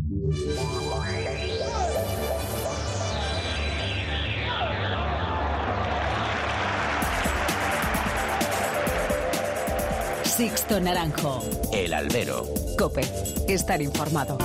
Sixto Naranjo. El Albero. COPE. Estar informado.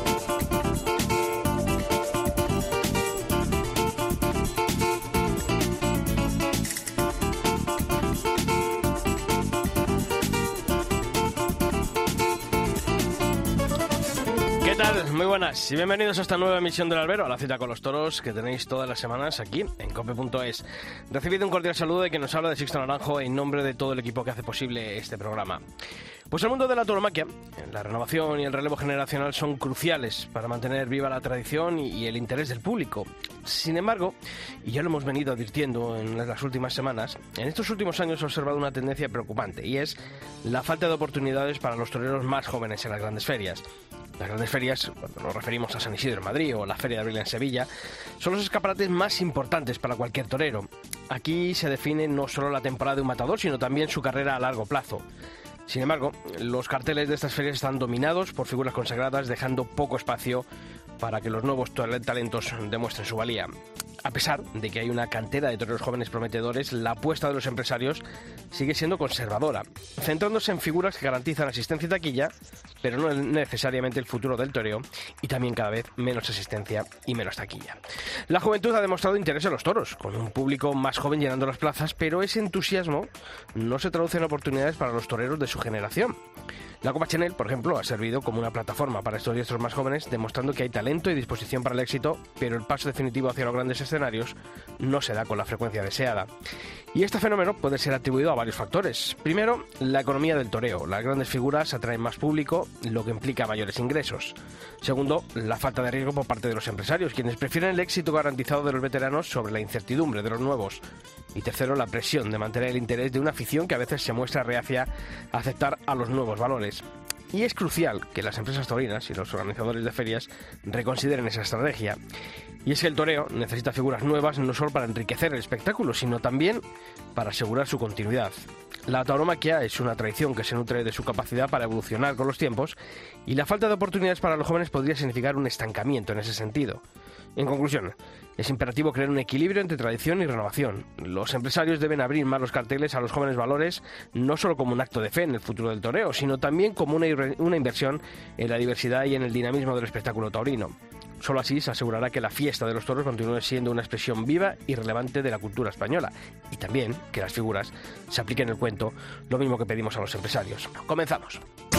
¿Qué tal? Muy buenas y bienvenidos a esta nueva emisión del Albero, a la cita con los toros que tenéis todas las semanas aquí en cope.es. Recibid un cordial saludo de quien nos habla, de Sixto Naranjo, en nombre de todo el equipo que hace posible este programa. Pues el mundo de la tauromaquia, la renovación y el relevo generacional son cruciales para mantener viva la tradición y el interés del público. Sin embargo, y ya lo hemos venido advirtiendo en las últimas semanas, en estos últimos años he observado una tendencia preocupante, y es la falta de oportunidades para los toreros más jóvenes en las grandes ferias. Las grandes ferias, cuando nos referimos a San Isidro en Madrid o la Feria de Abril en Sevilla, son los escaparates más importantes para cualquier torero. Aquí se define no solo la temporada de un matador, sino también su carrera a largo plazo. Sin embargo, los carteles de estas ferias están dominados por figuras consagradas, dejando poco espacio para que los nuevos talentos demuestren su valía. A pesar de que hay una cantera de toreros jóvenes prometedores, la apuesta de los empresarios sigue siendo conservadora, centrándose en figuras que garantizan asistencia y taquilla, pero no necesariamente el futuro del toreo, y también cada vez menos asistencia y menos taquilla. La juventud ha demostrado interés en los toros, con un público más joven llenando las plazas, pero ese entusiasmo no se traduce en oportunidades para los toreros de su generación. La Copa Chanel, por ejemplo, ha servido como una plataforma para estos diestros más jóvenes, demostrando que hay talento y disposición para el éxito, pero el paso definitivo hacia los grandes escenarios no se da con la frecuencia deseada. Y este fenómeno puede ser atribuido a varios factores. Primero, la economía del toreo. Las grandes figuras atraen más público, lo que implica mayores ingresos. Segundo, la falta de riesgo por parte de los empresarios, quienes prefieren el éxito garantizado de los veteranos sobre la incertidumbre de los nuevos. Y tercero, la presión de mantener el interés de una afición que a veces se muestra reacia a aceptar a los nuevos valores. Y es crucial que las empresas taurinas y los organizadores de ferias reconsideren esa estrategia. Y es que el toreo necesita figuras nuevas no solo para enriquecer el espectáculo, sino también para asegurar su continuidad. La tauromaquia es una tradición que se nutre de su capacidad para evolucionar con los tiempos, y la falta de oportunidades para los jóvenes podría significar un estancamiento en ese sentido. En conclusión, es imperativo crear un equilibrio entre tradición y renovación. Los empresarios deben abrir más los carteles a los jóvenes valores, no solo como un acto de fe en el futuro del toreo, sino también como una inversión en la diversidad y en el dinamismo del espectáculo taurino. Solo así se asegurará que la fiesta de los toros continúe siendo una expresión viva y relevante de la cultura española, y también que las figuras se apliquen el cuento, lo mismo que pedimos a los empresarios. Comenzamos.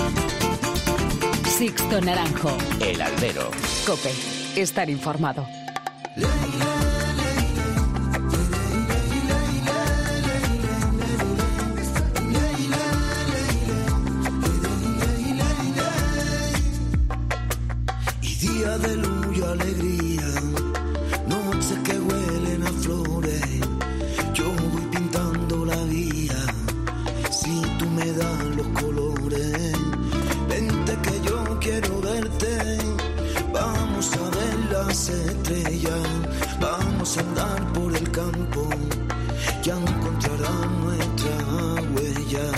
Sixto Naranjo. El Albero. COPE. Estar informado. Y día de luz y alegría, noches que huelen a flores, yo voy pintando la vía, si tú me das los colores, vente que yo quiero verte, vamos a ver las estrellas, vamos a andar por el campo, ya encontrarán nuestra huella.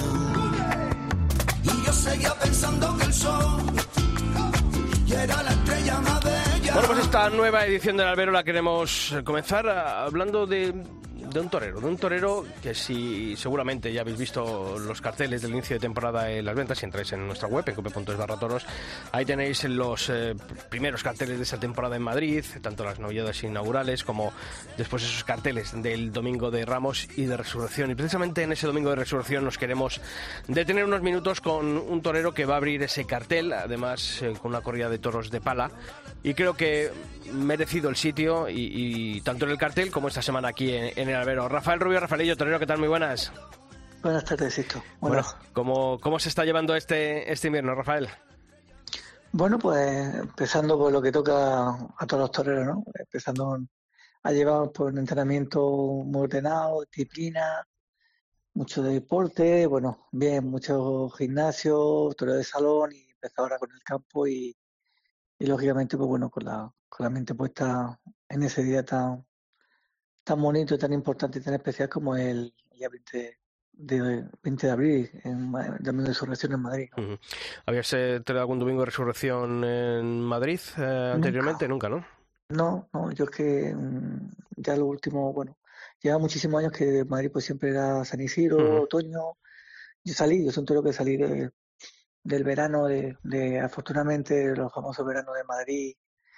Y yo seguía pensando que el sol era la estrella más bella. Bueno, pues esta nueva edición del Albero la queremos comenzar hablando de un torero que si seguramente ya habéis visto los carteles del inicio de temporada en las ventas, si entráis en nuestra web en cope.es/toros, ahí tenéis los primeros carteles de esa temporada en Madrid, tanto las novedades inaugurales como después esos carteles del Domingo de Ramos y de Resurrección. Y precisamente en ese Domingo de Resurrección nos queremos detener unos minutos con un torero que va a abrir ese cartel, además con una corrida de toros de pala, y creo que merecido el sitio y tanto en el cartel como esta semana aquí en el Albero. Rafael Rubio, Rafaelillo, torero, ¿qué tal? Muy buenas. Buenas tardes, Sixto. Bueno, ¿cómo se está llevando este invierno, Rafael? Bueno, pues empezando por lo que toca a todos los toreros, ¿no? Empezando a llevar por un entrenamiento muy ordenado, disciplina, mucho deporte, bueno, bien, mucho gimnasio, toreo de salón, y empezar ahora con el campo y lógicamente, pues bueno, con la mente puesta en ese día tan bonito, tan importante y tan especial como el día de 20 de abril, Domingo de Resurrección en Madrid, ¿no? Uh-huh. ¿Habías tenido algún domingo de resurrección en Madrid anteriormente? Nunca, ¿no? No, yo es que ya lo último, bueno, lleva muchísimos años que Madrid pues siempre era San Isidro, otoño. Yo soy un toro que salí del verano, afortunadamente los famosos veranos de Madrid,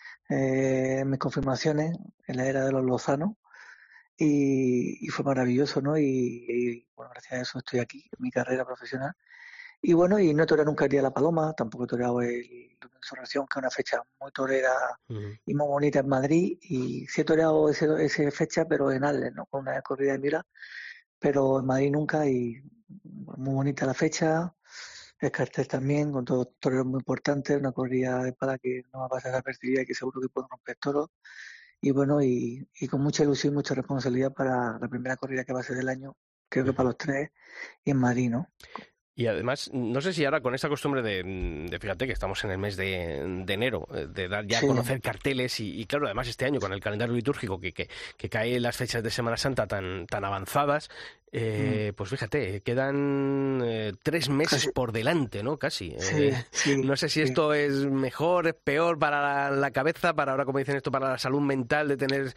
mis confirmaciones en la era de los Lozanos, y fue maravilloso, ¿no? Y bueno, gracias a eso estoy aquí, en mi carrera profesional. Y bueno, y no he toreado nunca el Día de la Paloma, tampoco he toreado el Domingo de Resurrección, que es una fecha muy torera y muy bonita en Madrid. Y sí he toreado esa fecha, pero en Arles, ¿no? Con una corrida de mira, pero en Madrid nunca. Y muy bonita la fecha, el cartel también, con todos toreros muy importantes, una corrida de pala que no va a pasar desapercibida y que seguro que puede romper toros. Y bueno, y con mucha ilusión y mucha responsabilidad para la primera corrida que va a ser del año, creo que para los tres, y en Madrid, ¿no? Y además, no sé si ahora con esta costumbre de fíjate que estamos en el mes de enero, de dar ya a conocer carteles y claro, además este año con el calendario litúrgico que cae en las fechas de Semana Santa tan avanzadas, pues fíjate, quedan 3 meses por delante, ¿no? Casi. No sé si esto es mejor, es peor para la cabeza, para ahora, como dicen esto, para la salud mental de tener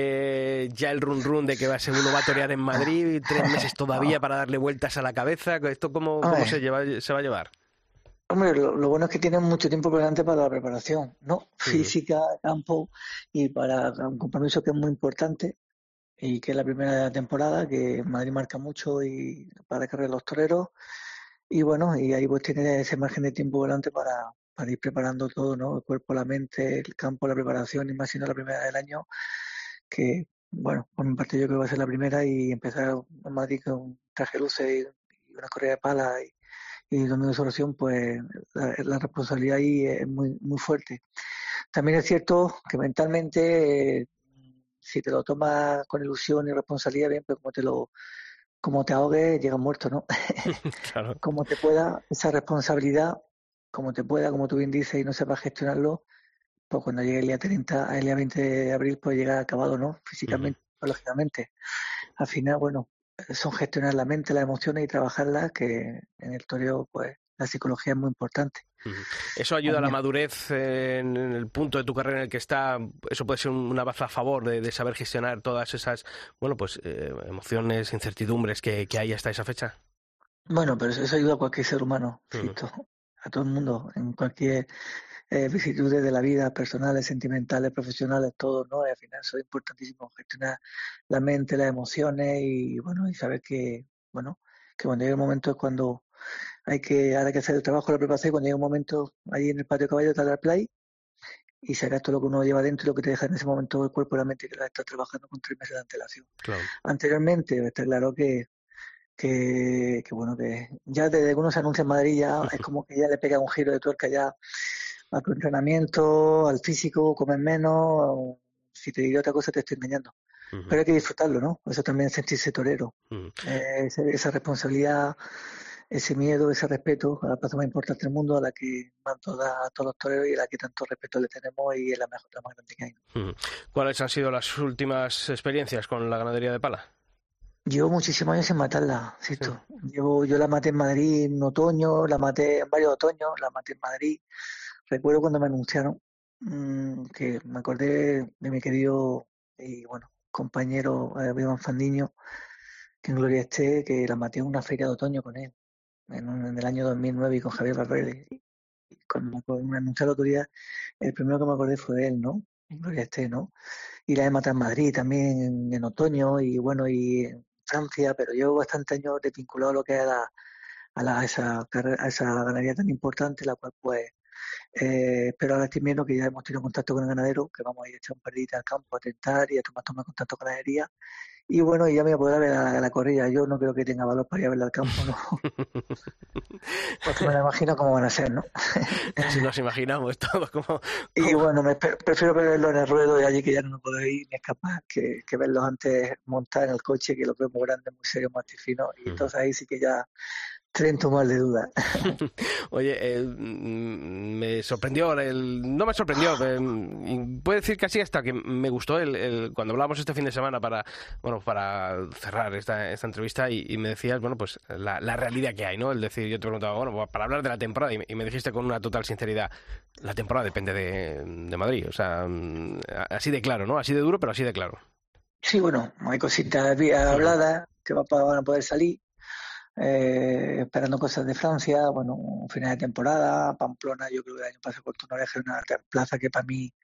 ya el run de que uno va a torear en Madrid, 3 meses todavía para darle vueltas a la cabeza. ¿Esto cómo se va a llevar? Hombre, lo bueno es que tienen mucho tiempo por delante para la preparación, ¿no? Física, campo, y para un compromiso que es muy importante y que es la primera temporada, que Madrid marca mucho y para cargar los toreros. Y bueno, y ahí pues tiene ese margen de tiempo por delante para ir preparando todo, ¿no? El cuerpo, la mente, el campo, la preparación, y más siendo la primera del año, que bueno, por mi parte yo creo que va a ser la primera, y empezar en Madrid con un traje de luces y una correa de pala y Domingo de Resurrección, pues la responsabilidad ahí es muy, muy fuerte. También es cierto que mentalmente, si te lo tomas con ilusión y responsabilidad, bien, pero como te ahogues, llegas muerto, ¿no? Claro. Como te pueda, esa responsabilidad, como tú bien dices, y no sepas gestionarlo, pues cuando llegue el día 30, el día 20 de abril, pues llega acabado, ¿no? Físicamente, lógicamente. Al final, bueno, son gestionar la mente, las emociones y trabajarlas, que en el toreo, pues la psicología es muy importante. ¿Eso ayuda a la madurez en el punto de tu carrera en el que está? ¿Eso puede ser una baza a favor de saber gestionar todas esas, bueno, pues emociones, incertidumbres que hay hasta esa fecha? Bueno, pero eso ayuda a cualquier ser humano, a todo el mundo, en cualquier vicisitudes de la vida, personales, sentimentales, profesionales, todo, ¿no? Y al final eso es importantísimo, gestionar la mente, las emociones, y bueno, y saber que, bueno, que cuando llegue el momento es cuando ahora hay que hacer el trabajo, la preparación, y cuando llega un momento ahí en el patio de caballo, te da el play y sacas todo lo que uno lleva dentro y lo que te deja en ese momento el cuerpo y la mente, que la estás trabajando con 3 meses de antelación. Claro. Anteriormente, está claro que bueno, que ya desde que uno se anuncia en Madrid, ya es como que ya le pega un giro de tuerca ya a tu entrenamiento, al físico, comer menos. Si te digo otra cosa, te estoy engañando. Pero hay que disfrutarlo, ¿no? Eso también es sentirse torero. Esa responsabilidad, ese miedo, ese respeto a la plaza más importante del mundo, a la que van a todos los toreros y a la que tanto respeto le tenemos, y es la más grande que hay. ¿Cuáles han sido las últimas experiencias con la ganadería de pala? Llevo muchísimos años sin matarla, ¿cierto? Yo la maté en Madrid en otoño, la maté en varios otoños, la maté en Madrid. Recuerdo cuando me anunciaron, que me acordé de mi querido y bueno compañero Iván Fandiño, que en gloria esté, que la maté en una feria de otoño con él, en el año 2009, y con Javier Valverde. Y cuando me anunció la autoridad, el primero que me acordé fue de él, ¿no? En gloria esté, ¿no? Y la he matado en Madrid también en otoño, y bueno, y en Francia, pero llevo bastante años desvinculado a lo que es a esa ganadería tan importante, la cual pues pero ahora estoy viendo que ya hemos tenido contacto con el ganadero, que vamos a ir a echar un perdita al campo, a tentar y a tomar contacto con la ganadería. Y bueno, y ya me voy a poder ver la corrida. Yo no creo que tenga valor para ir a verla al campo, ¿no? Porque me la imagino cómo van a ser, ¿no? Si nos imaginamos todos como... Y bueno, prefiero verlos en el ruedo de allí, que ya no me puedo ir ni escapar, que verlos antes montar en el coche, que los veo muy grandes, muy serios, muy finos. Y entonces ahí sí que ya Trento mal de duda. Oye, me sorprendió, no me sorprendió, y puedo decir casi hasta que me gustó cuando hablábamos este fin de semana para cerrar esta entrevista y me decías, bueno, pues la realidad que hay, ¿no? Es decir, yo te preguntaba, bueno, para hablar de la temporada y me dijiste con una total sinceridad, la temporada depende de Madrid, o sea, así de claro, ¿no? Así de duro, pero así de claro. Sí, bueno, hay cositas habladas que van a poder salir. Esperando cosas de Francia, bueno, final de temporada, Pamplona, yo creo que el año pasado Puerto Oreja es una plaza que para mí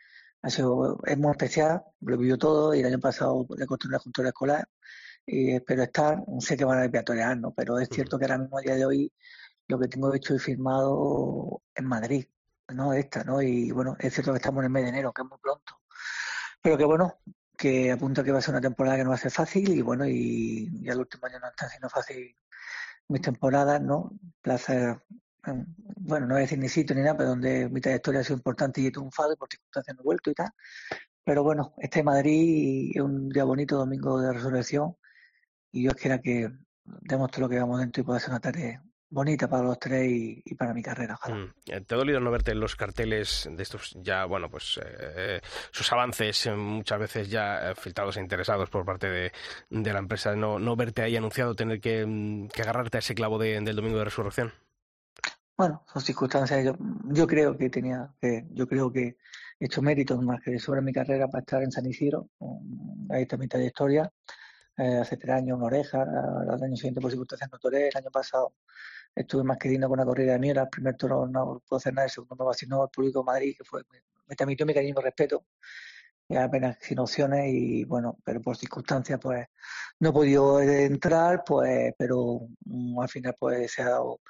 es muy especial, lo vivió todo y el año pasado le costó una juntura escolar y espero estar, sé que van a viatorear, ¿no? Pero es cierto que ahora mismo a día de hoy lo que tengo hecho y firmado en Madrid, ¿no? ¿no? Y bueno, es cierto que estamos en el mes de enero, que es muy pronto, pero que bueno, que apunta que va a ser una temporada que no va a ser fácil y bueno, y ya el último año no está siendo fácil mis temporadas, ¿no? Plaza, bueno, no voy a decir ni sitio ni nada, pero donde mi trayectoria ha sido importante y he triunfado y por circunstancias no he vuelto y tal. Pero bueno, este es Madrid y es un día bonito, domingo de resurrección, y Dios quiera que demos todo lo que vamos dentro y pueda ser una tarea bonita para los tres y para mi carrera, ojalá. ¿Te ha dolido no verte en los carteles de estos ya, bueno, pues sus avances muchas veces ya filtrados e interesados por parte de la empresa, no verte ahí anunciado, tener que agarrarte a ese clavo del domingo de resurrección? Bueno, son circunstancias, yo creo que yo creo que he hecho méritos más que sobre mi carrera para estar en San Isidro, ahí está mi trayectoria, hace 3 años en Oreja, el año siguiente por circunstancias no toré, el año pasado estuve más que digno con una corrida de mierda, el primer toro no puedo hacer nada, el segundo me vacinó el público de Madrid, que me transmitió mi cariño y respeto, y apenas sin opciones y bueno, pero por circunstancias pues no he podido entrar, pues, pero al final pues se ha dado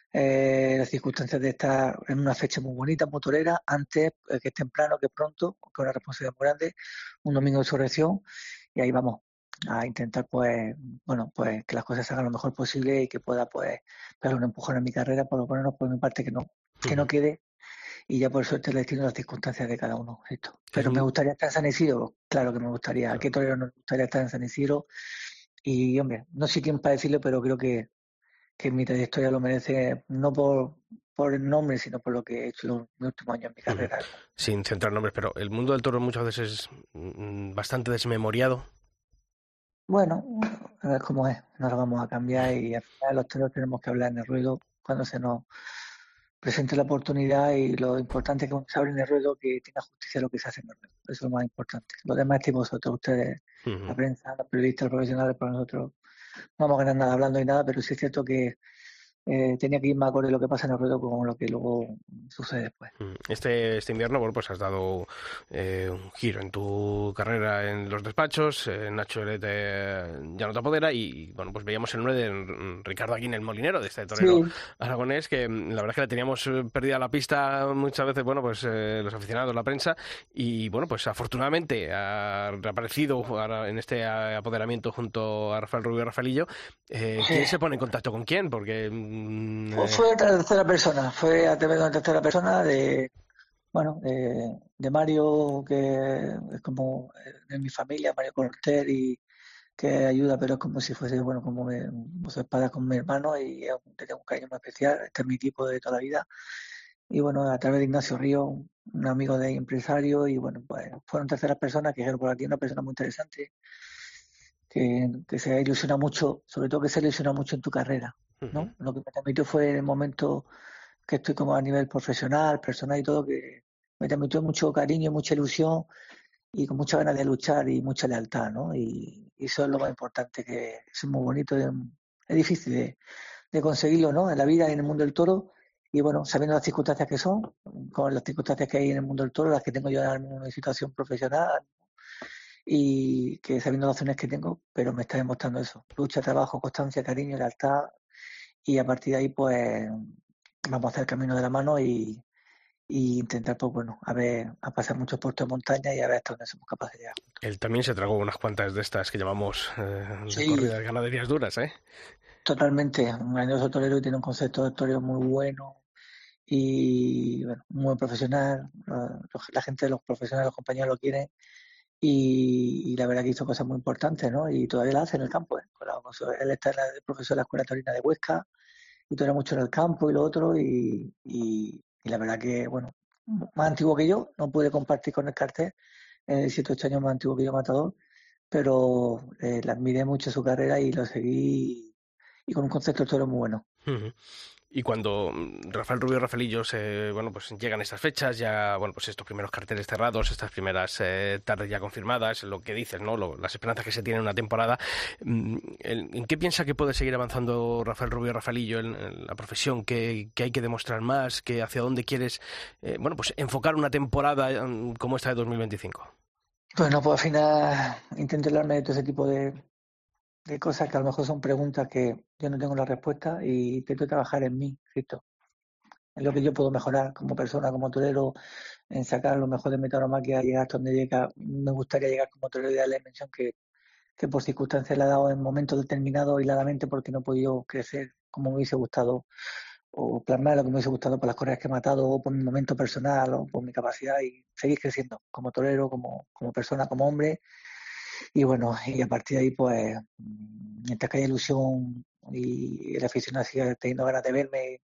las circunstancias de estar en una fecha muy bonita, motorera, antes, que es temprano, que es pronto, que es una responsabilidad muy grande, un domingo de resurrección, y ahí vamos a intentar pues, bueno, pues que las cosas se hagan lo mejor posible y que pueda pues darle un empujón a mi carrera, por lo menos por mi parte que no quede, y ya por suerte el destino y las circunstancias de cada uno, esto. Pero me gustaría estar en San Isidro, claro que me gustaría, ¿a qué torero nos gustaría estar en San Isidro? Y hombre, no sé quién para decirlo, pero creo que mi trayectoria lo merece, no por el nombre, sino por lo que he hecho los últimos años en mi carrera. Sin centrar nombres, pero el mundo del toro muchas veces es bastante desmemoriado. Bueno, a ver cómo es, no lo vamos a cambiar y al final los toreros tenemos que hablar en el ruedo cuando se nos presente la oportunidad y lo importante es que uno se abre en el ruedo que tenga justicia lo que se hace en el ruedo. Eso es lo más importante. Lo demás es vosotros, ustedes, la prensa, los periodistas, los profesionales, para nosotros no vamos a ganar nada hablando ni nada, pero sí es cierto que tenía que ir más acorde lo que pasa en el ruedo con lo que luego sucede después. Este invierno, bueno, pues has dado un giro en tu carrera en los despachos, Nacho Eret ya no te apodera y, bueno, pues veíamos el nombre de Ricardo Aguín, el molinero, de este torero aragonés, que la verdad es que le teníamos perdida la pista muchas veces, bueno, pues los aficionados, la prensa, y, bueno, pues afortunadamente ha reaparecido ahora en este apoderamiento junto a Rafael Rubio y Rafaelillo. ¿Quién se pone en contacto con quién? Porque fue tercera persona, fue a través de una tercera persona de Mario, que es como de mi familia, Mario Cortés, y que ayuda, pero es como si fuese, bueno, como su espada con mi hermano y tenía un cariño muy especial, este es mi tipo de toda la vida. Y bueno, a través de Ignacio Río, un amigo de empresario, y bueno, pues fueron terceras personas que dijeron por aquí una persona muy interesante, que se ilusiona mucho, sobre todo que se ilusiona mucho en tu carrera, ¿no? Lo que me transmitió fue en el momento que estoy como a nivel profesional, personal y todo, que me transmitió mucho cariño, mucha ilusión y con muchas ganas de luchar y mucha lealtad, ¿no? Y eso es lo más importante, que es muy bonito, es difícil de conseguirlo, ¿no? En la vida y en el mundo del toro, y bueno, sabiendo las circunstancias que son, con las circunstancias que hay en el mundo del toro, las que tengo yo en una situación profesional, y que sabiendo las opciones que tengo, pero me está demostrando eso, lucha, trabajo, constancia, cariño, lealtad, y a partir de ahí pues vamos a hacer el camino de la mano y intentar pues bueno, a pasar muchos puertos de montaña y a ver hasta dónde somos capaces de llegar. Él también se tragó unas cuantas de estas que llamamos de corridas ganaderías duras, ¿eh? Totalmente, un grandioso torero y tiene un concepto de torero muy bueno y bueno, muy profesional, la gente de los profesionales, los compañeros lo quieren y la verdad que hizo cosas muy importantes, ¿no? Y todavía la hace en el campo, ¿eh? Él está de profesor de la Escuela Taurina de Huesca y toreo mucho en el campo y lo otro, y la verdad que, bueno, más antiguo que yo, no pude compartir con el cartel, 7 o 8 años más antiguo que yo, matador, pero le admiré mucho su carrera y lo seguí, y con un concepto de toro muy bueno. Y cuando Rafael Rubio Rafaelillo pues llegan estas fechas, ya pues estos primeros carteles cerrados, estas primeras tardes ya confirmadas, lo que dices, ¿no? Las esperanzas que se tienen en una temporada, ¿en qué piensa que puede seguir avanzando Rafael Rubio Rafaelillo en la profesión? ¿Que hay que demostrar más? ¿Que hacia dónde quieres pues enfocar una temporada como esta de 2025? Bueno, pues al final intento hablarme de todo ese tipo de cosas que a lo mejor son preguntas que yo no tengo la respuesta, y intento trabajar en mí, ¿cierto? En lo que yo puedo mejorar como persona, como torero, en sacar lo mejor de mi tauromaquia, llegar hasta donde llega. Me gustaría llegar como torero y darle la dimensión que por circunstancias le ha dado en momentos determinados, aisladamente, porque no he podido crecer como me hubiese gustado, o plasmar lo que me hubiese gustado por las correas que he matado, o por mi momento personal, o por mi capacidad, y seguir creciendo como torero, como persona, como hombre. Y bueno, y a partir de ahí, pues, mientras que haya ilusión y el aficionado siga teniendo ganas de verme,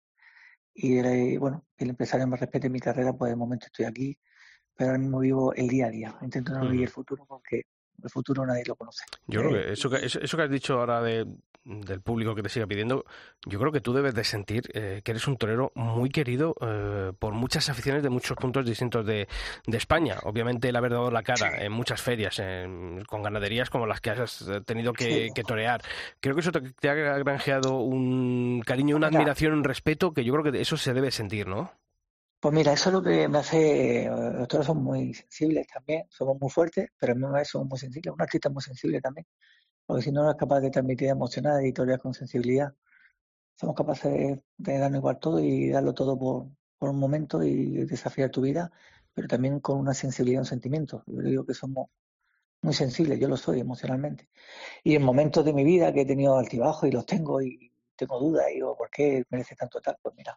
y el empresario me respete mi carrera, pues de momento estoy aquí, pero ahora mismo vivo el día a día. Intento no vivir el futuro, porque el futuro nadie lo conoce. Yo creo que eso que has dicho ahora del público que te siga pidiendo, yo creo que tú debes de sentir que eres un torero muy querido por muchas aficiones de muchos puntos distintos de España. Obviamente el haber dado la cara en muchas ferias, con ganaderías como las que has tenido que torear. Creo que eso te ha granjeado un cariño, una admiración, un respeto, que yo creo que eso se debe sentir, ¿no? Pues mira, eso es lo que me hace. Los toros son muy sensibles también, somos muy fuertes, pero a mí me somos muy sensibles. Un artista muy sensible también, porque si no es capaz de transmitir emociones y torear con sensibilidad. Somos capaces de darnos igual todo y darlo todo por un momento y desafiar tu vida, pero también con una sensibilidad, un sentimiento. Yo digo que somos muy sensibles, yo lo soy emocionalmente. Y en momentos de mi vida que he tenido altibajos, y los tengo, y tengo dudas, y digo, ¿por qué merece tanto tal? Pues mira,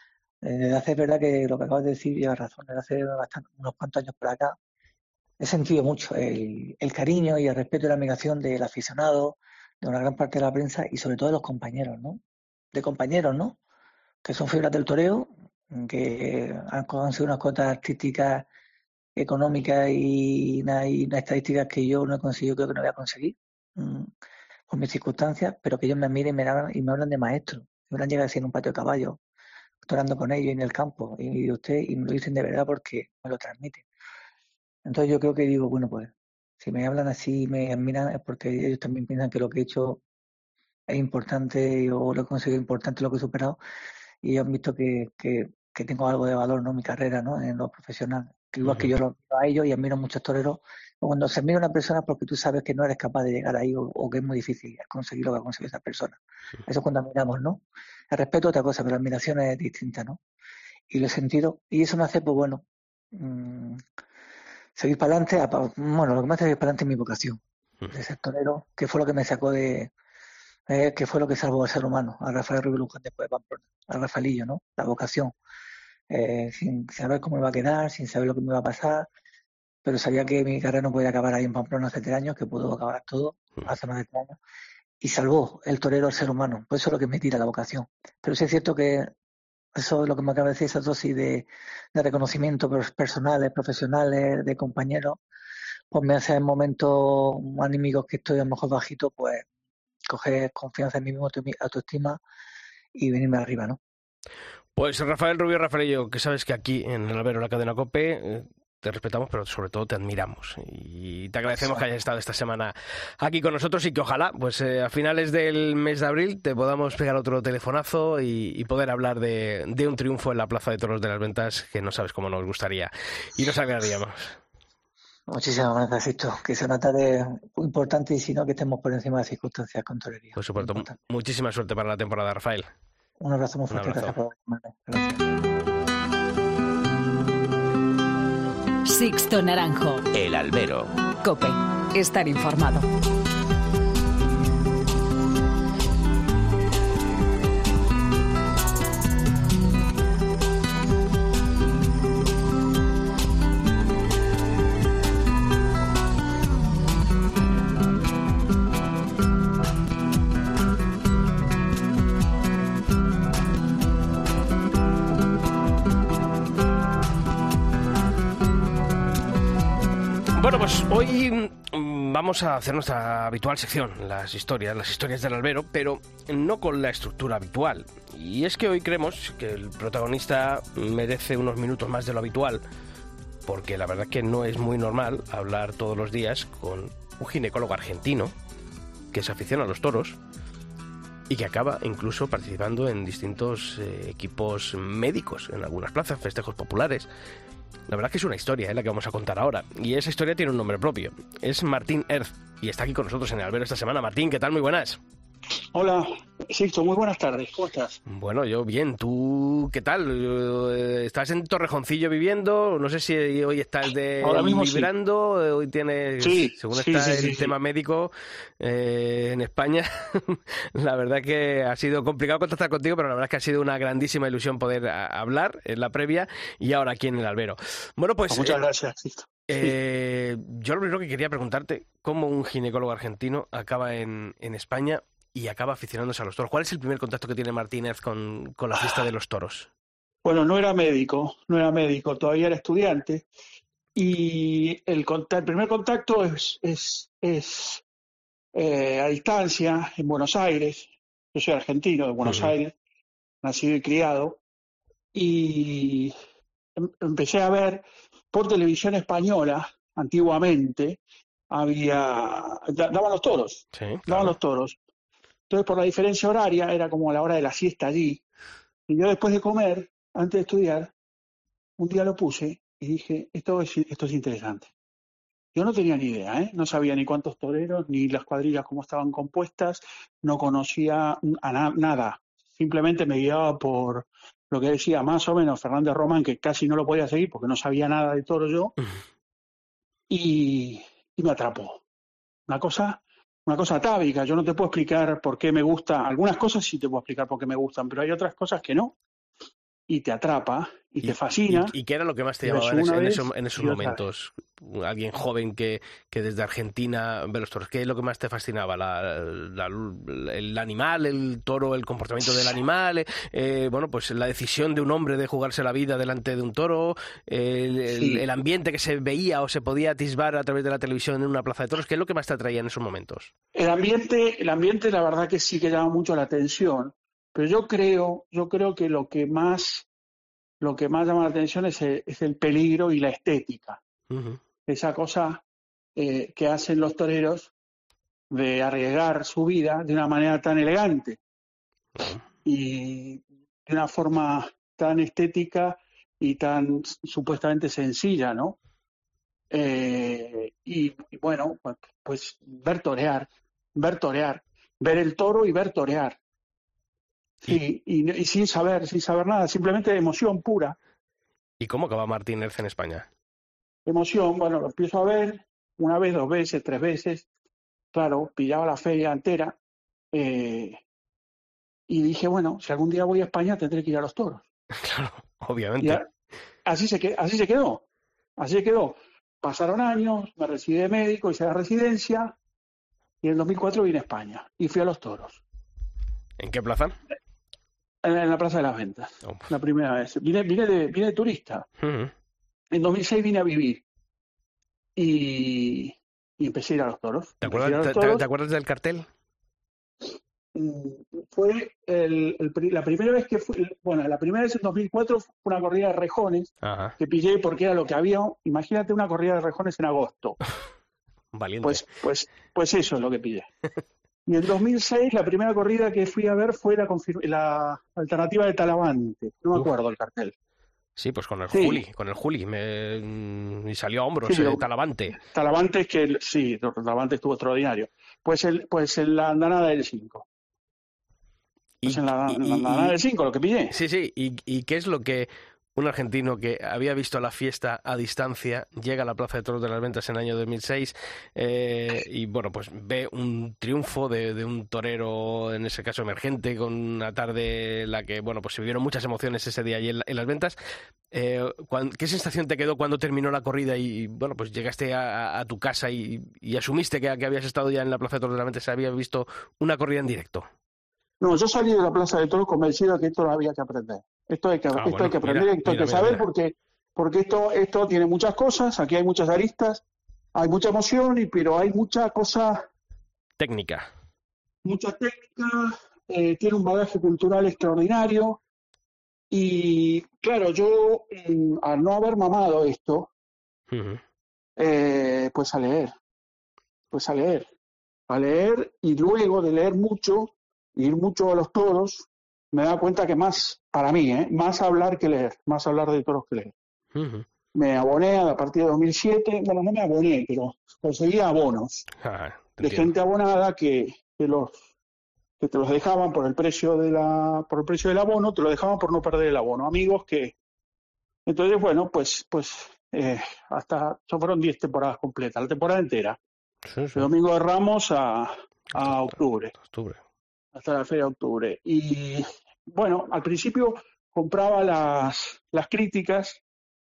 desde hace, es verdad que lo que acabas de decir lleva razón, desde hace unos cuantos años por acá he sentido mucho el cariño y el respeto y la admiración del aficionado, de una gran parte de la prensa, y sobre todo de los compañeros, ¿no? De compañeros, ¿no? Que son figuras del toreo, que han conseguido unas cuotas artísticas, económicas y unas estadísticas que yo no he conseguido, creo que no voy a conseguir, por mis circunstancias, pero que ellos me miren y me hablan de maestros. Me hablan llegar así en un patio de caballo, torando con ellos en el campo, y me lo dicen de verdad porque me lo transmiten. Entonces yo creo que digo, bueno, pues si me hablan así, me admiran, es porque ellos también piensan que lo que he hecho es importante, o lo que he conseguido es importante, lo que he superado, y ellos han visto que tengo algo de valor, ¿no? Mi carrera, ¿no? En lo profesional. Que igual que yo lo admiro a ellos y admiro a muchos toreros, cuando se admira a una persona porque tú sabes que no eres capaz de llegar ahí, o que es muy difícil conseguir lo que ha conseguido esa persona. Eso es cuando admiramos, ¿no? El respeto es otra cosa, pero la admiración es distinta, ¿no? Y lo he sentido, y eso me hace, pues bueno, seguir para adelante. Bueno, lo que me hace seguir para adelante es mi vocación de ser torero, que fue lo que me sacó que fue lo que salvó al ser humano, a Rafael Rubio Luján después de Pamplona, a Rafaelillo, ¿no? La vocación, sin saber cómo iba a quedar, sin saber lo que me iba a pasar, pero sabía que mi carrera no podía acabar ahí en Pamplona hace 3 años, que pudo acabar todo hace más de 3 años, y salvó el torero al ser humano. Por eso es lo que me tira la vocación. Pero sí es cierto que eso es lo que me acaba de decir, esa dosis de reconocimiento personales, profesionales, de compañeros, pues me hace en momentos anímicos que estoy a lo mejor bajito, pues coger confianza en mí mismo, autoestima, y venirme arriba, ¿no? Pues Rafael Rubio Rafaelillo, que sabes que aquí en el albero, la cadena COPE, te respetamos, pero sobre todo te admiramos, y te agradecemos que hayas estado esta semana aquí con nosotros, y que ojalá pues a finales del mes de abril te podamos pegar otro telefonazo y poder hablar de un triunfo en la Plaza de Toros de las Ventas, que no sabes cómo nos gustaría y nos alegraríamos. Muchísimas gracias, Sisto. Que sea una tarde importante, y si no, que estemos por encima de las circunstancias con torería. Por supuesto, muchísima suerte para la temporada, Rafael. Un abrazo muy fuerte. Gracias por gracias. Sixto Naranjo. El albero. COPE. Estar informado. Bueno, pues hoy vamos a hacer nuestra habitual sección, las historias del albero, pero no con la estructura habitual. Y es que hoy creemos que el protagonista merece unos minutos más de lo habitual, porque la verdad que no es muy normal hablar todos los días con un ginecólogo argentino que se aficiona a los toros y que acaba incluso participando en distintos equipos médicos, en algunas plazas, festejos populares. La verdad que es una historia, la que vamos a contar ahora. Y esa historia tiene un nombre propio. Es Martín Erz. Y está aquí con nosotros en el albero esta semana. Martín, ¿qué tal? Muy buenas. Hola, Sixto, muy buenas tardes. ¿Cómo estás? Bueno, yo bien. ¿Tú qué tal? ¿Estás en Torrejoncillo viviendo? No sé si hoy estás librando. Sí. Hoy tienes, según está el tema médico en España, la verdad que ha sido complicado contactar contigo, pero la verdad es que ha sido una grandísima ilusión poder hablar en la previa y ahora aquí en el albero. Bueno, pues muchas gracias, Sixto. Yo lo primero que quería preguntarte, ¿cómo un ginecólogo argentino acaba en España y acaba aficionándose a los toros? ¿Cuál es el primer contacto que tiene Martínez con la fiesta de los toros? Bueno, no era médico, todavía era estudiante. Y el primer contacto es a distancia, en Buenos Aires. Yo soy argentino, de Buenos Aires, nacido y criado. Y empecé a ver por televisión española, antiguamente, daban los toros. Sí, claro. Daban los toros. Entonces, por la diferencia horaria, era como la hora de la siesta allí. Y yo después de comer, antes de estudiar, un día lo puse y dije, esto es interesante. Yo no tenía ni idea, no sabía ni cuántos toreros, ni las cuadrillas cómo estaban compuestas, no conocía nada. Simplemente me guiaba por lo que decía más o menos Fernández Román, que casi no lo podía seguir porque no sabía nada de toro yo, y me atrapó. Una cosa atávica. Yo no te puedo explicar por qué me gusta. Algunas cosas sí te puedo explicar por qué me gustan, pero hay otras cosas que no. Y te atrapa y te fascina. ¿Y qué era lo que más te llamaba en esos momentos? Alguien joven que desde Argentina ve los toros. ¿Qué es lo que más te fascinaba? ¿El animal, el toro, el comportamiento del animal? Bueno, pues la decisión de un hombre de jugarse la vida delante de un toro. El ambiente que se veía o se podía atisbar a través de la televisión en una plaza de toros. ¿Qué es lo que más te atraía en esos momentos? El ambiente, la verdad que sí que llama mucho la atención. Pero yo creo que lo que más llama la atención es el peligro y la estética. Esa cosa que hacen los toreros de arriesgar su vida de una manera tan elegante y de una forma tan estética y tan supuestamente sencilla, ¿no? Y bueno, pues ver torear, ver el toro y ver torear. Sí, y sin saber nada, simplemente emoción pura. ¿Y cómo acaba Martín Erz en España? Emoción, bueno, lo empiezo a ver una vez, 2 veces, 3 veces. Claro, pillaba la feria entera. Y dije, bueno, si algún día voy a España tendré que ir a los toros. Claro, obviamente. Así se quedó. Pasaron años, me recibí de médico, hice la residencia y en 2004 vine a España y fui a los toros. ¿En qué plaza? En la Plaza de las Ventas, la primera vez. Vine de turista. En 2006 vine a vivir y empecé a ir a los toros. ¿Te acuerdas del cartel? Fue la primera vez que fui, la primera vez en 2004 fue una corrida de rejones que pillé porque era lo que había. Imagínate una corrida de rejones en agosto. Valiente. Pues eso es lo que pillé. Y en 2006 la primera corrida que fui a ver fue la alternativa de Talavante. No me acuerdo el cartel. Sí, pues con el Juli. Y salió a hombros Talavante. Talavante es que Talavante estuvo extraordinario. Pues en la andanada del 5. Pues en la andanada del 5 lo que pillé. Sí. ¿Y qué es lo que un argentino que había visto la fiesta a distancia llega a la Plaza de Toros de las Ventas en el año 2006 y bueno, pues ve un triunfo de un torero, en ese caso emergente, con una tarde en la que, bueno, pues se vivieron muchas emociones ese día allí en las Ventas? ¿Qué sensación te quedó cuando terminó la corrida y bueno, pues llegaste a tu casa y asumiste que habías estado ya en la Plaza de Toros de las Ventas, habías visto una corrida en directo? No, yo salí de la Plaza de Toros convencido de que esto lo había que aprender. Esto hay que aprender, esto hay que saber, porque esto tiene muchas cosas, aquí hay muchas aristas, Hay mucha emoción, pero hay mucha cosa, Técnica. mucha técnica, tiene un bagaje cultural extraordinario. Y claro, yo al no haber mamado esto, Ujú. pues a leer y luego de leer mucho, ir mucho a los toros, me da cuenta que más, para mí, más hablar que leer, más hablar de toros que leer. Ujú. Me aboné a partir de 2007, bueno, no me aboné, pero conseguía abonos Ajá, te de entiendo. gente abonada que te los dejaban por el precio del abono, te lo dejaban por no perder el abono. Amigos que, entonces, bueno, pues hasta, eso fueron 10 temporadas completas, la temporada entera, Sí, sí. de Domingo de Ramos a Hasta octubre, octubre. hasta la feria de octubre. Y bueno, al principio compraba las críticas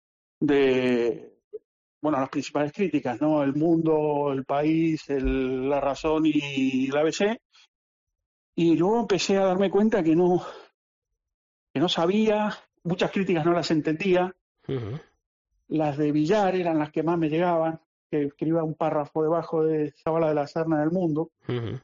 bueno, las principales críticas, ¿no? El Mundo, El País, La Razón y la ABC. Y luego empecé a darme cuenta que no sabía, muchas críticas no las entendía. Ujú. Las de Villar eran las que más me llegaban, que escribía un párrafo debajo de Zabala de la Serna del Mundo. Ujú.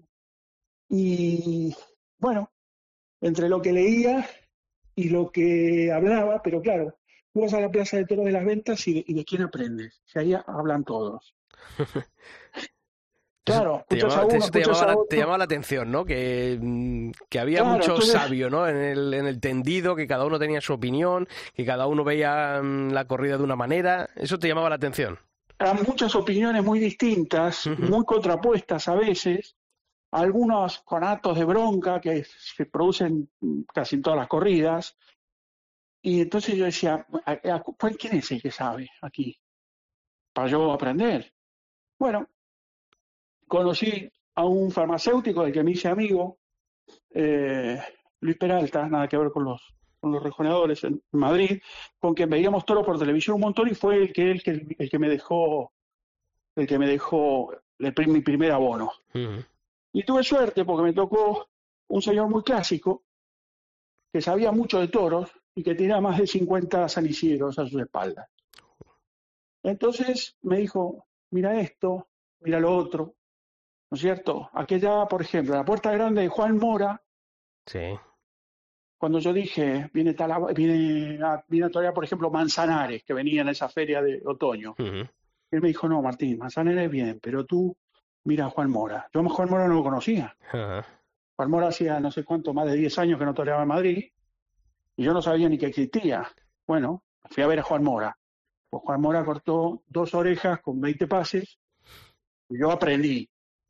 Y bueno, entre lo que leía y lo que hablaba, pero claro, tú vas a la Plaza de Toros de las Ventas y de quién aprendes. Que ahí hablan todos. Eso Claro, escuchas a uno, eso escuchas a te otro. llamaba la atención, ¿no? Que había Claro, mucho entonces sabio, ¿no? En el tendido, que cada uno tenía su opinión, que cada uno veía la corrida de una manera. Eso te llamaba la atención. eran muchas opiniones muy distintas, Ujú. muy contrapuestas a veces, algunos con actos de bronca que se producen casi en todas las corridas. Y entonces yo decía, ¿quién es el que sabe aquí? Para yo aprender. Bueno, conocí a un farmacéutico del que me hice amigo, eh, Luis Peralta, nada que ver con los rejoneadores en Madrid, con quien veíamos toros por televisión un montón y fue el que me dejó mi primer abono. Ujú. Y tuve suerte porque me tocó un señor muy clásico que sabía mucho de toros y que tenía más de 50 San Isidros a sus espaldas. Entonces me dijo, mira esto, mira lo otro, ¿no es cierto? Aquella, por ejemplo, la Puerta Grande de Juan Mora, Sí. cuando yo dije, viene a torear, por ejemplo, Manzanares, que venía en esa feria de otoño. Ujú. Él me dijo, no, Martín, Manzanares bien, pero tú mira a Juan Mora. Yo a Juan Mora no lo conocía. Ajá. Juan Mora hacía no sé cuánto, más de 10 años que no toreaba en Madrid, y yo no sabía ni que existía. Bueno, fui a ver a Juan Mora. Pues Juan Mora cortó 2 orejas con 20 pases, y yo aprendí.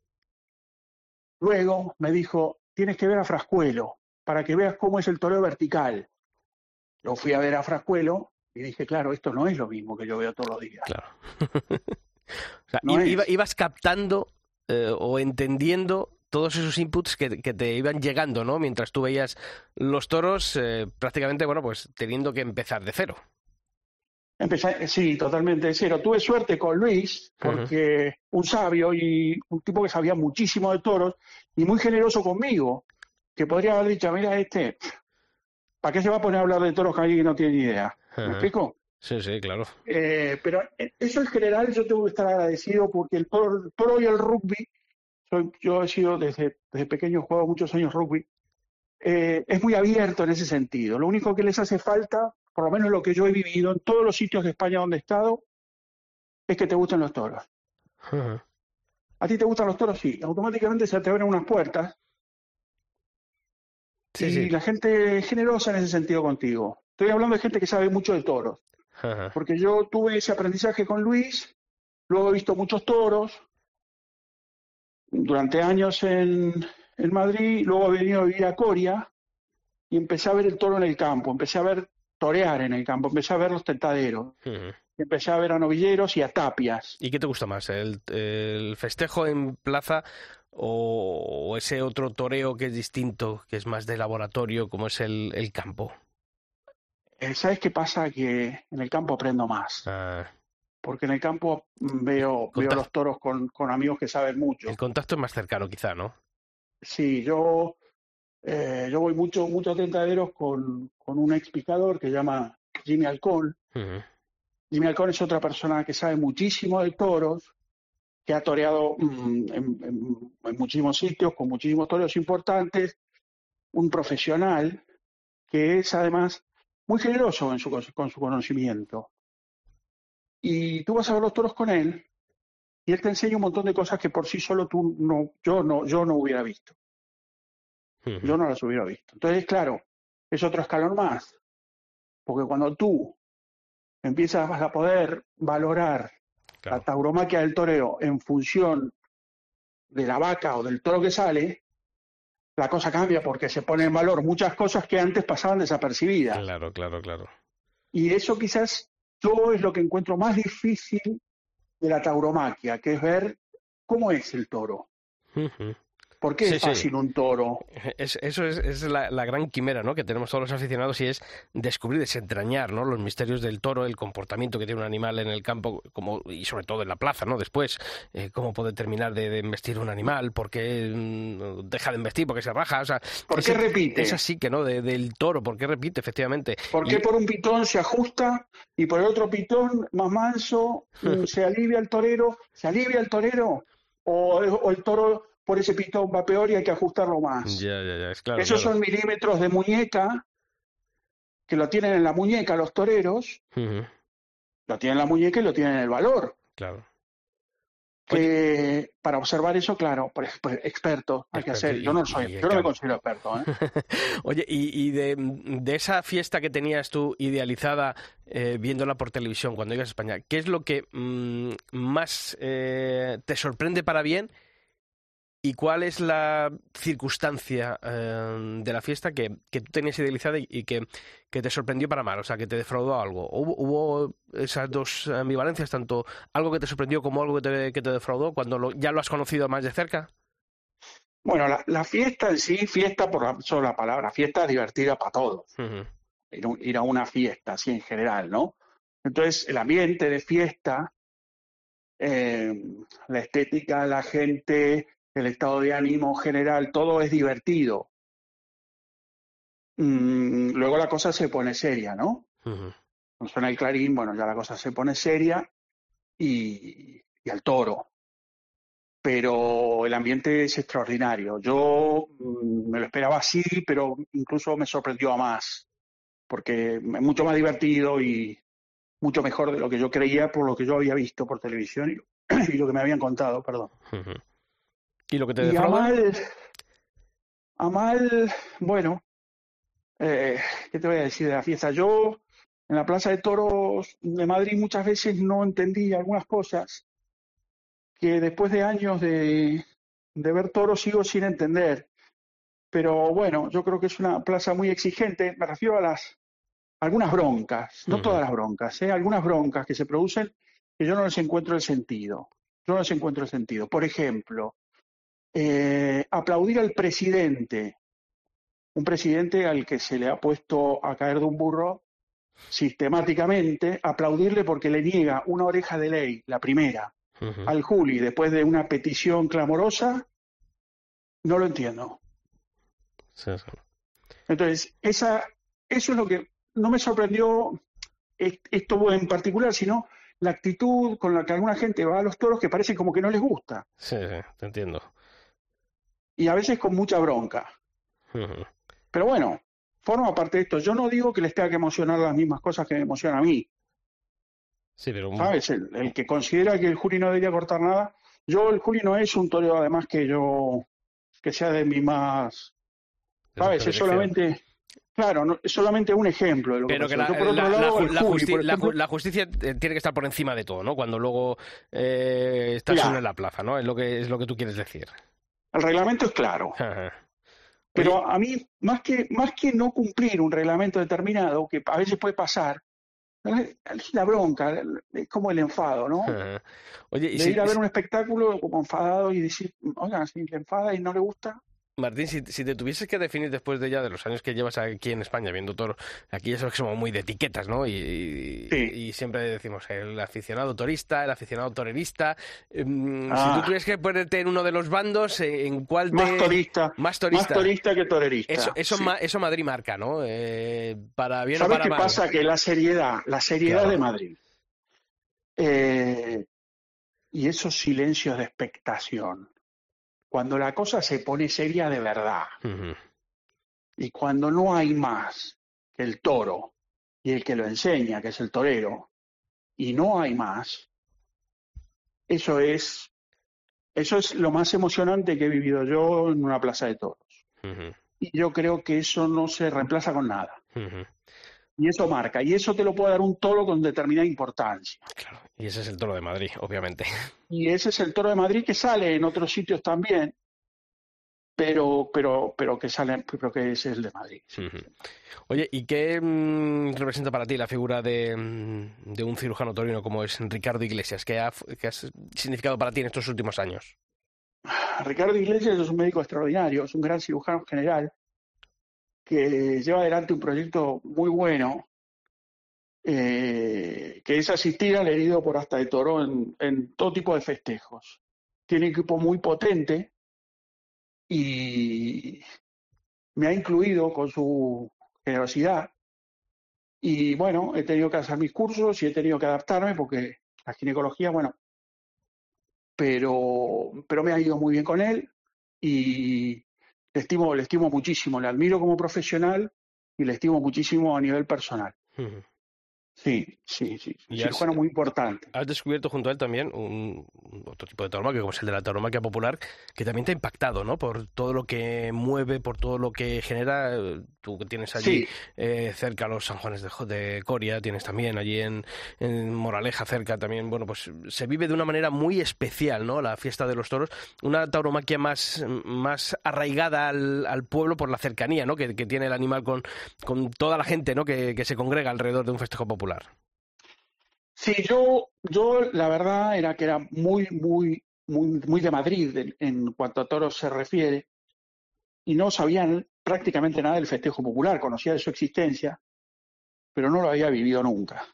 Luego me dijo, tienes que ver a Frascuelo, para que veas cómo es el toreo vertical. Yo fui a ver a Frascuelo y dije, claro, esto no es lo mismo que yo veo todos los días. Claro. O sea, No es. ibas captando o entendiendo todos esos inputs que te iban llegando, ¿no? Mientras tú veías los toros, prácticamente, bueno, pues teniendo que empezar de cero. Empecé, sí, totalmente de cero. Tuve suerte con Luis, Ujú. porque un sabio y un tipo que sabía muchísimo de toros y muy generoso conmigo, que podría haber dicho, mira, ¿para qué se va a poner a hablar de toros con alguien que no tiene ni idea? ¿Me Ajá. explico? Sí, sí, claro. Pero eso en general yo tengo que estar agradecido porque el toro y el rugby, yo he sido desde pequeño, he jugado muchos años rugby, es muy abierto en ese sentido. Lo único que les hace falta, por lo menos lo que yo he vivido en todos los sitios de España donde he estado, es que te gusten los toros. Ajá. ¿A ti te gustan los toros? Sí. Automáticamente se te abren unas puertas Sí, sí. y la gente es generosa en ese sentido contigo. Estoy hablando de gente que sabe mucho de toros, Ajá. porque yo tuve ese aprendizaje con Luis, luego he visto muchos toros durante años en Madrid, luego he venido a vivir a Coria y empecé a ver el toro en el campo, empecé a ver torear en el campo, empecé a ver los tentaderos, Ujú. empecé a ver a novilleros y a tapias. ¿Y qué te gusta más? El festejo en plaza o ese otro toreo que es distinto, que es más de laboratorio, como es el campo? ¿Sabes qué pasa? Que en el campo aprendo más, Ah, porque en el campo veo contact- los toros con amigos que saben el mucho. contacto es más cercano, quizá, ¿no? Sí, yo voy muchos tentaderos con un ex picador que se llama Jimmy Alcón. Ujú. Jimmy Halcón es otra persona que sabe muchísimo de toros, que ha toreado en muchísimos sitios, con muchísimos toreros importantes, un profesional que es además muy generoso con su conocimiento. Y tú vas a ver los toros con él y él te enseña un montón de cosas que por sí solo yo no hubiera visto. Yo no las hubiera visto. Entonces, claro, es otro escalón más. Porque cuando tú empiezas a poder valorar la tauromaquia del toreo en función de la vaca o del toro que sale, la cosa cambia porque se pone en valor muchas cosas que antes pasaban desapercibidas. Claro. Y eso quizás yo es lo que encuentro más difícil de la tauromaquia, que es ver cómo es el toro. ¿Por qué es fácil un toro? Eso es la gran quimera, ¿no?, que tenemos todos los aficionados, y es descubrir, desentrañar, ¿no?, los misterios del toro, el comportamiento que tiene un animal en el campo, y sobre todo en la plaza, ¿no?, después, cómo puede terminar de embestir un animal, por qué deja de embestir, por qué se raja, o sea... ¿Por qué repite? Esa sí que, ¿no?, del toro, por qué repite, efectivamente. ¿Por qué por un pitón se ajusta y por el otro pitón más manso se alivia el torero? ¿O el toro... por ese pitón va peor y hay que ajustarlo más? Ya, es claro. Esos son milímetros de muñeca, que lo tienen en la muñeca los toreros, lo tienen en la muñeca y lo tienen en el valor. Claro. Que para observar eso, claro, pues experto hay que hacer. Yo no me considero experto, ¿eh? Oye, y de esa fiesta que tenías tú idealizada viéndola por televisión cuando ibas a España, ¿qué es lo que más te sorprende para bien? ¿Y cuál es la circunstancia de la fiesta que tú tenías idealizada y que te sorprendió para mal? O sea, que te defraudó algo. ¿Hubo esas dos ambivalencias, tanto algo que te sorprendió como algo que te defraudó, cuando ya lo has conocido más de cerca? Bueno, la fiesta en sí, fiesta por la sola palabra, fiesta es divertida para todos. Ir a una fiesta, así en general, ¿no? Entonces, el ambiente de fiesta, la estética, la gente... el estado de ánimo general, todo es divertido. Luego la cosa se pone seria, ¿no? Suena el clarín, bueno, ya la cosa se pone seria y al toro. Pero el ambiente es extraordinario. Yo me lo esperaba así, pero incluso me sorprendió a más, porque es mucho más divertido y mucho mejor de lo que yo creía por lo que yo había visto por televisión y lo que me habían contado, perdón. ¿Y lo que te defrauda? A mal, bueno, ¿qué te voy a decir de la fiesta? Yo en la Plaza de Toros de Madrid muchas veces no entendí algunas cosas que después de años de ver toros sigo sin entender. Pero bueno, yo creo que es una plaza muy exigente. Me refiero a algunas broncas, no todas las broncas, algunas broncas que se producen que yo no les encuentro el sentido. Por ejemplo, aplaudir al presidente, un presidente al que se le ha puesto a caer de un burro sistemáticamente, aplaudirle porque le niega una oreja de ley, la primera, al Juli, después de una petición clamorosa, no lo entiendo. Sí. Entonces, eso es lo que no me sorprendió esto en particular, sino la actitud con la que alguna gente va a los toros que parece como que no les gusta. Sí, te entiendo. Y a veces con mucha bronca. Pero bueno, forma parte de esto. Yo no digo que les tenga que emocionar las mismas cosas que me emocionan a mí. Sí, pero... ¿Sabes? El que considera que el Juli no debería cortar nada. El Juli no es un torero, además, que sea de mi más... ¿Sabes? Es solamente... Claro, no, es solamente un ejemplo de lo pero que pasa. Yo, por otro lado, la justicia tiene que estar por encima de todo, ¿no? Cuando luego estás uno en la plaza, ¿no? Es lo que tú quieres decir. El reglamento es claro. Pero a mí, más que no cumplir un reglamento determinado, que a veces puede pasar, es la bronca, es como el enfado, ¿no? Oye, de ir a ver un espectáculo como enfadado y decir, oiga, si le enfada y no le gusta... Martín, si te tuvieses que definir después de los años que llevas aquí en España viendo toros, aquí ya sabes que somos muy de etiquetas, ¿no? Y siempre decimos el aficionado torista, el aficionado torerista. Si tú tuvieses que ponerte en uno de los bandos, ¿en cuál Más torista. Más torista Que torerista. Eso Madrid marca, ¿no? Para bien o para mal. ¿Sabes qué pasa? Que la seriedad de Madrid y esos silencios de expectación. Cuando la cosa se pone seria de verdad, y cuando no hay más que el toro y el que lo enseña, que es el torero, y no hay más, eso es lo más emocionante que he vivido yo en una plaza de toros. Y yo creo que eso no se reemplaza con nada. Y eso marca, y eso te lo puede dar un toro con determinada importancia. Claro, y ese es el Toro de Madrid, obviamente. Y ese es el Toro de Madrid que sale en otros sitios también, pero que sale, pero que es el de Madrid. Sí. Oye, ¿y qué representa para ti la figura de un cirujano torino como es Ricardo Iglesias? ¿Qué ha significado para ti en estos últimos años? Ricardo Iglesias es un médico extraordinario, es un gran cirujano general que lleva adelante un proyecto muy bueno, que es asistir al herido por asta de toro en todo tipo de festejos. Tiene un equipo muy potente y me ha incluido con su generosidad. Y bueno, he tenido que hacer mis cursos y he tenido que adaptarme porque la ginecología, bueno, pero me ha ido muy bien con él y le estimo muchísimo, le admiro como profesional y le estimo muchísimo a nivel personal. Sí, un cirujano muy importante. Has descubierto junto a él también otro tipo de tauromaquia, como es el de la tauromaquia popular, que también te ha impactado, ¿no? Por todo lo que mueve, por todo lo que genera. Tú que tienes allí cerca los San Juanes de Coria, tienes también allí en Moraleja cerca también. Bueno, pues se vive de una manera muy especial, ¿no? La fiesta de los toros, una tauromaquia más arraigada al pueblo por la cercanía, ¿no? Que tiene el animal con toda la gente, ¿no? Que se congrega alrededor de un festejo popular. Sí, yo la verdad era que era muy de Madrid en cuanto a toros se refiere y no sabían prácticamente nada del festejo popular, conocía de su existencia, pero no lo había vivido nunca.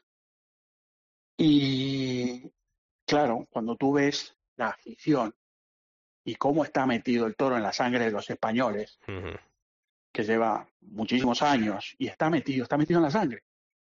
Y claro, cuando tú ves la afición y cómo está metido el toro en la sangre de los españoles, que lleva muchísimos años y está metido en la sangre.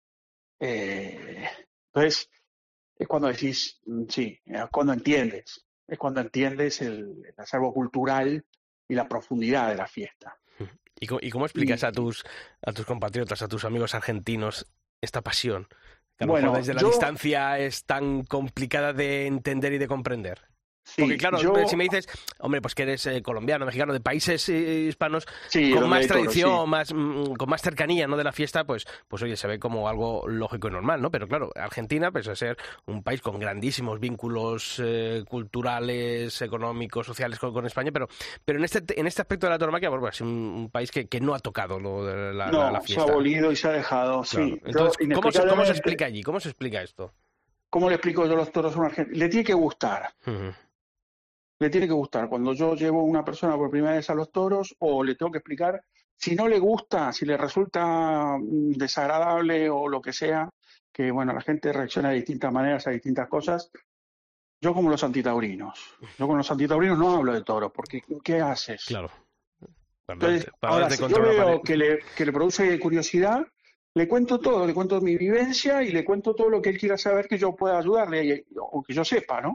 Entonces, es cuando decís, sí, es cuando entiendes el acervo cultural y la profundidad de la fiesta. ¿Y cómo explicas a tus compatriotas, a tus amigos argentinos, esta pasión? Que a lo mejor desde la distancia es tan complicada de entender y de comprender. Sí, porque claro, si me dices, hombre, pues que eres colombiano, mexicano, de países hispanos con más tradición, con más cercanía, ¿no? De la fiesta, pues oye, se ve como algo lógico y normal, ¿no? Pero claro, Argentina, pese a ser un país con grandísimos vínculos culturales, económicos, sociales con España, pero en este aspecto de la tauromaquia, bueno, es un país que no ha tocado lo de la fiesta. Se ha abolido y se ha dejado, claro. Sí. Entonces, ¿cómo se explica allí? ¿Cómo se explica esto? ¿Cómo le explico yo a los toros a un argentino? Le tiene que gustar. Le tiene que gustar. Cuando yo llevo a una persona por primera vez a los toros, o le tengo que explicar, si no le gusta, si le resulta desagradable o lo que sea, que bueno, la gente reacciona de distintas maneras a distintas cosas. Yo como los antitaurinos. Yo con los antitaurinos no hablo de toros, porque ¿qué haces? Claro. Entonces, ahora, si yo veo que le produce curiosidad, le cuento todo, le cuento mi vivencia y le cuento todo lo que él quiera saber que yo pueda ayudarle o que yo sepa, ¿no?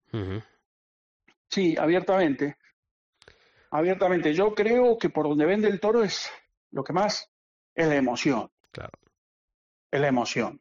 Sí, abiertamente. Yo creo que por donde vende el toro es lo que más es la emoción. Claro. Es la emoción.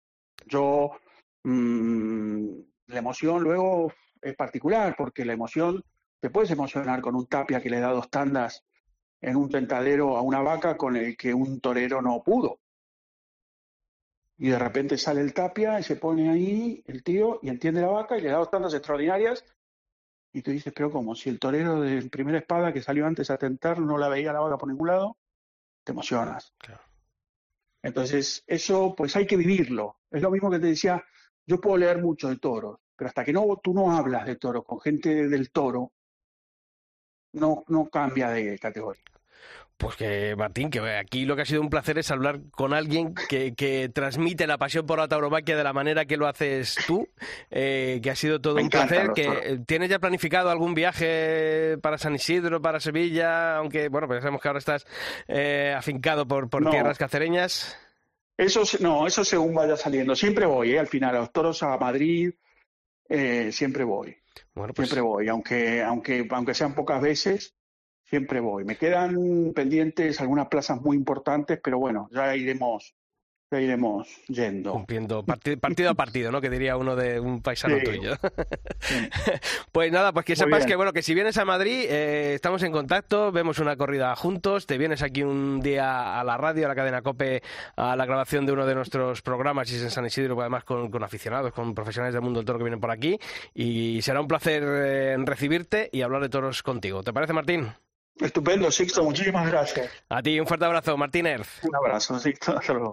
La emoción luego es particular, porque la emoción, te puedes emocionar con un tapia que le da 2 tandas en un tentadero a una vaca con el que un torero no pudo. Y de repente sale el tapia y se pone ahí el tío y entiende la vaca y le da 2 tandas extraordinarias. Y tú dices, pero ¿cómo? Si el torero de primera espada que salió antes a tentar no la veía la vaca por ningún lado, te emocionas. Claro. Entonces, eso pues hay que vivirlo. Es lo mismo que te decía, yo puedo leer mucho de toros, pero hasta que tú no hablas de toros con gente del toro, no cambia de categoría. Pues que, Martín, que aquí lo que ha sido un placer es hablar con alguien que transmite la pasión por la tauromaquia de la manera que lo haces tú, que ha sido todo un placer. ¿Tienes ya planificado algún viaje para San Isidro, para Sevilla? Aunque, bueno, pues sabemos que ahora estás afincado por tierras cacereñas. Eso según vaya saliendo. Siempre voy, al final, a los toros a Madrid, siempre voy. Bueno, pues... Siempre voy, aunque sean pocas veces, siempre voy. Me quedan pendientes algunas plazas muy importantes, pero bueno, ya iremos yendo. Cumpliendo partido a partido, ¿no? Que diría uno de un paisano tuyo. Sí. Pues nada, pues que sepas que si vienes a Madrid, estamos en contacto, vemos una corrida juntos, te vienes aquí un día a la radio, a la cadena COPE, a la grabación de uno de nuestros programas, y es en San Isidro, además con aficionados, con profesionales del mundo del toro que vienen por aquí, y será un placer recibirte y hablar de toros contigo. ¿Te parece, Martín? Estupendo, Sixto, muchísimas gracias. A ti, un fuerte abrazo, Martín Erz. Un abrazo, Sixto, hasta luego.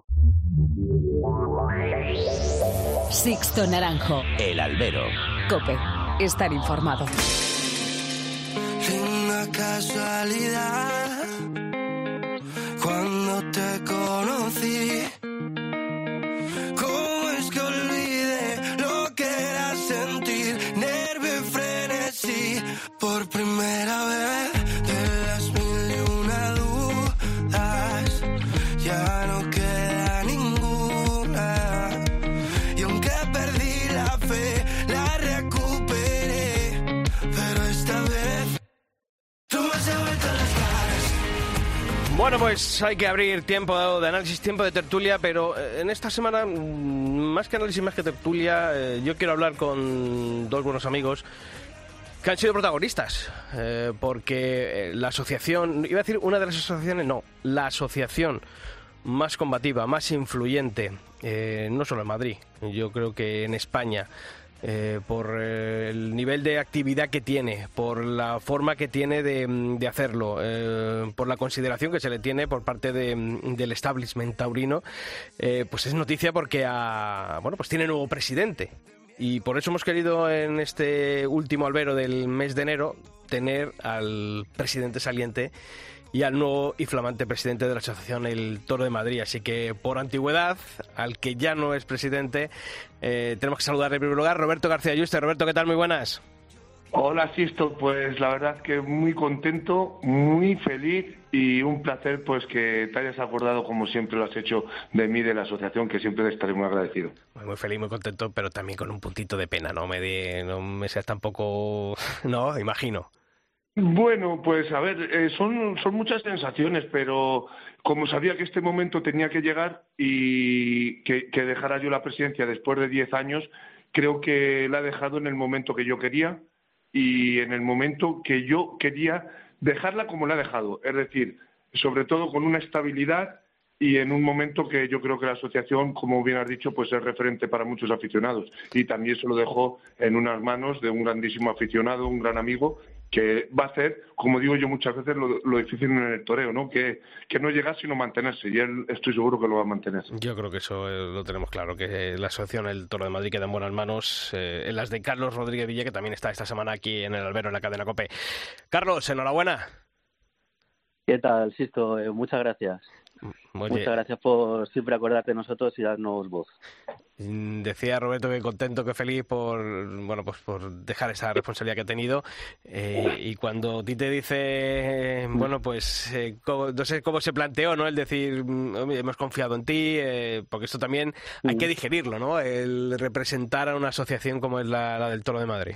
Sixto Naranjo. El Albero. COPE. Estar informado. Una casualidad. Cuando te conocí, ¿cómo es que olvidé lo que era sentir nervio y frenesí por primera vez? De las mil y una dudas, ya no queda ninguna. Y aunque perdí la fe, la recuperé. Pero esta vez tú me has devuelto las caras. Bueno, pues hay que abrir tiempo de análisis, tiempo de tertulia, pero en esta semana, más que análisis, más que tertulia, yo quiero hablar con dos buenos amigos que han sido protagonistas, porque la asociación, iba a decir una de las asociaciones, no, la asociación más combativa, más influyente, no solo en Madrid, yo creo que en España, por el nivel de actividad que tiene, por la forma que tiene de hacerlo, por la consideración que se le tiene por parte del establishment taurino, pues es noticia porque pues tiene nuevo presidente. Y por eso hemos querido en este último albero del mes de enero tener al presidente saliente y al nuevo y flamante presidente de la Asociación El Toro de Madrid. Así que, por antigüedad, al que ya no es presidente, tenemos que saludar en primer lugar Roberto García Yuste. Roberto, ¿qué tal? Muy buenas. Hola, Sisto. Pues la verdad que muy contento, muy feliz y un placer pues que te hayas acordado, como siempre lo has hecho, de mí, de la asociación, que siempre estaré muy agradecido. Muy feliz, muy contento, pero también con un puntito de pena, no me seas tampoco... No, imagino. Bueno, pues a ver, son muchas sensaciones, pero como sabía que este momento tenía que llegar y que dejara yo la presidencia después de 10 años, creo que la he dejado en el momento que yo quería y en el momento que yo quería dejarla como la he dejado, es decir, sobre todo con una estabilidad y en un momento que yo creo que la asociación, como bien has dicho, pues es referente para muchos aficionados, y también se lo dejó en unas manos de un grandísimo aficionado, un gran amigo, que va a hacer, como digo yo muchas veces, lo difícil en el toreo, ¿no? Que no llegar sino mantenerse, y él estoy seguro que lo va a mantener. Yo creo que eso lo tenemos claro, que la asociación El Toro de Madrid queda en buenas manos, en las de Carlos Rodríguez Villa, que también está esta semana aquí en el albero, en la cadena COPE. Carlos, enhorabuena. ¿Qué tal, Sisto? Muchas gracias. Oye, muchas gracias por siempre acordarte de nosotros y darnos voz. Decía Roberto que contento, que feliz por dejar esa responsabilidad que ha tenido, y cuando a ti te dice, no sé cómo se planteó, ¿no? El decir, hemos confiado en ti, porque esto también hay que digerirlo, ¿no? El representar a una asociación como es la del Toro de Madrid.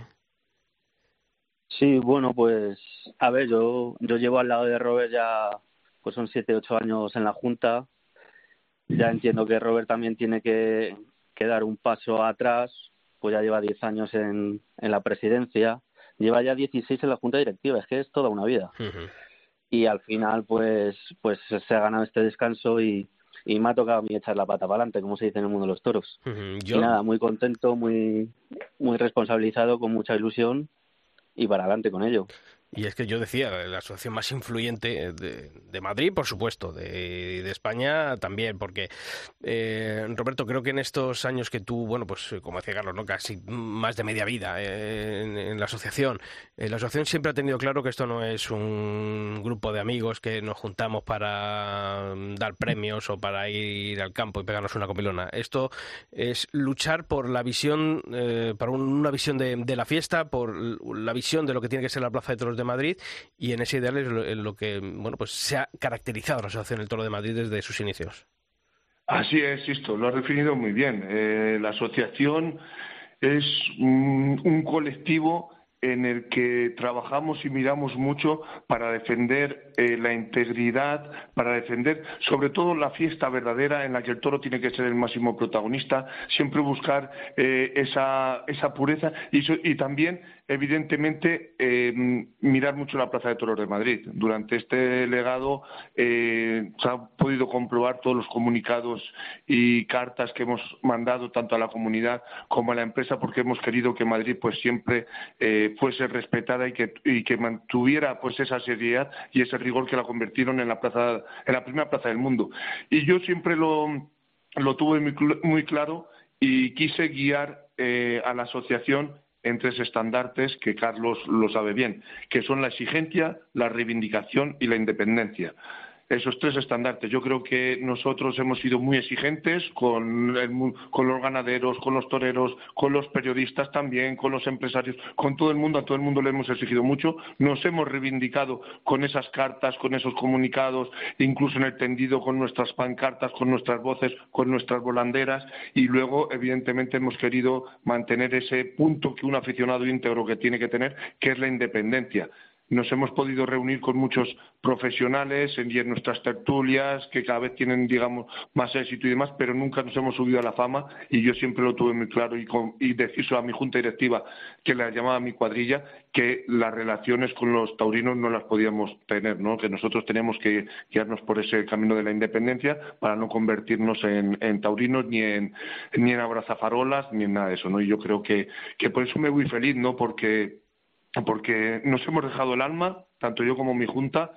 Sí, bueno, pues a ver, yo llevo al lado de Robert ya, pues son 7-8 años en la Junta. Ya entiendo que Robert también tiene que dar un paso atrás, pues ya lleva 10 años en la presidencia, lleva ya 16 en la Junta Directiva, es que es toda una vida. Uh-huh. Y al final, pues se ha ganado este descanso y me ha tocado a mí echar la pata para adelante, como se dice en el mundo de los toros. Uh-huh. Y nada, muy contento, muy responsabilizado, con mucha ilusión y para adelante con ello. Y es que yo decía, la asociación más influyente de Madrid, por supuesto, de España también, porque, Roberto, creo que en estos años que tú, como decía Carlos, ¿no? Casi más de media vida en la asociación siempre ha tenido claro que esto no es un grupo de amigos que nos juntamos para dar premios o para ir al campo y pegarnos una comilona. Esto es luchar por la visión, para una visión de la fiesta, por la visión de lo que tiene que ser la Plaza de Toros de Madrid, y en ese ideal es lo que se ha caracterizado la Asociación El Toro de Madrid desde sus inicios. Así es, Sisto, lo has definido muy bien. La asociación es un colectivo en el que trabajamos y miramos mucho para defender la integridad, para defender sobre todo la fiesta verdadera en la que el toro tiene que ser el máximo protagonista, siempre buscar esa pureza y también, evidentemente, mirar mucho la Plaza de Toros de Madrid. Durante este legado se ha podido comprobar todos los comunicados y cartas que hemos mandado tanto a la comunidad como a la empresa, porque hemos querido que Madrid pues siempre fuese respetada y que mantuviera pues esa seriedad y ese rigor que la convirtieron en la primera plaza del mundo. Y yo siempre lo tuve muy claro y quise guiar a la asociación en 3 estandartes que Carlos lo sabe bien, que son la exigencia, la reivindicación y la independencia. Esos 3 estandartes. Yo creo que nosotros hemos sido muy exigentes con los ganaderos, con los toreros, con los periodistas también, con los empresarios, con todo el mundo. A todo el mundo le hemos exigido mucho. Nos hemos reivindicado con esas cartas, con esos comunicados, incluso en el tendido con nuestras pancartas, con nuestras voces, con nuestras volanderas. Y luego, evidentemente, hemos querido mantener ese punto que un aficionado íntegro que tiene que tener, que es la independencia. Nos hemos podido reunir con muchos profesionales en nuestras tertulias, que cada vez tienen, digamos, más éxito y demás, pero nunca nos hemos subido a la fama, y yo siempre lo tuve muy claro y decirlo a mi junta directiva, que la llamaba mi cuadrilla, que las relaciones con los taurinos no las podíamos tener, ¿no? Que nosotros teníamos que guiarnos por ese camino de la independencia para no convertirnos en taurinos ni en abrazafarolas ni en nada de eso, ¿no? Y yo creo que por eso me voy feliz, ¿no? Porque nos hemos dejado el alma, tanto yo como mi junta,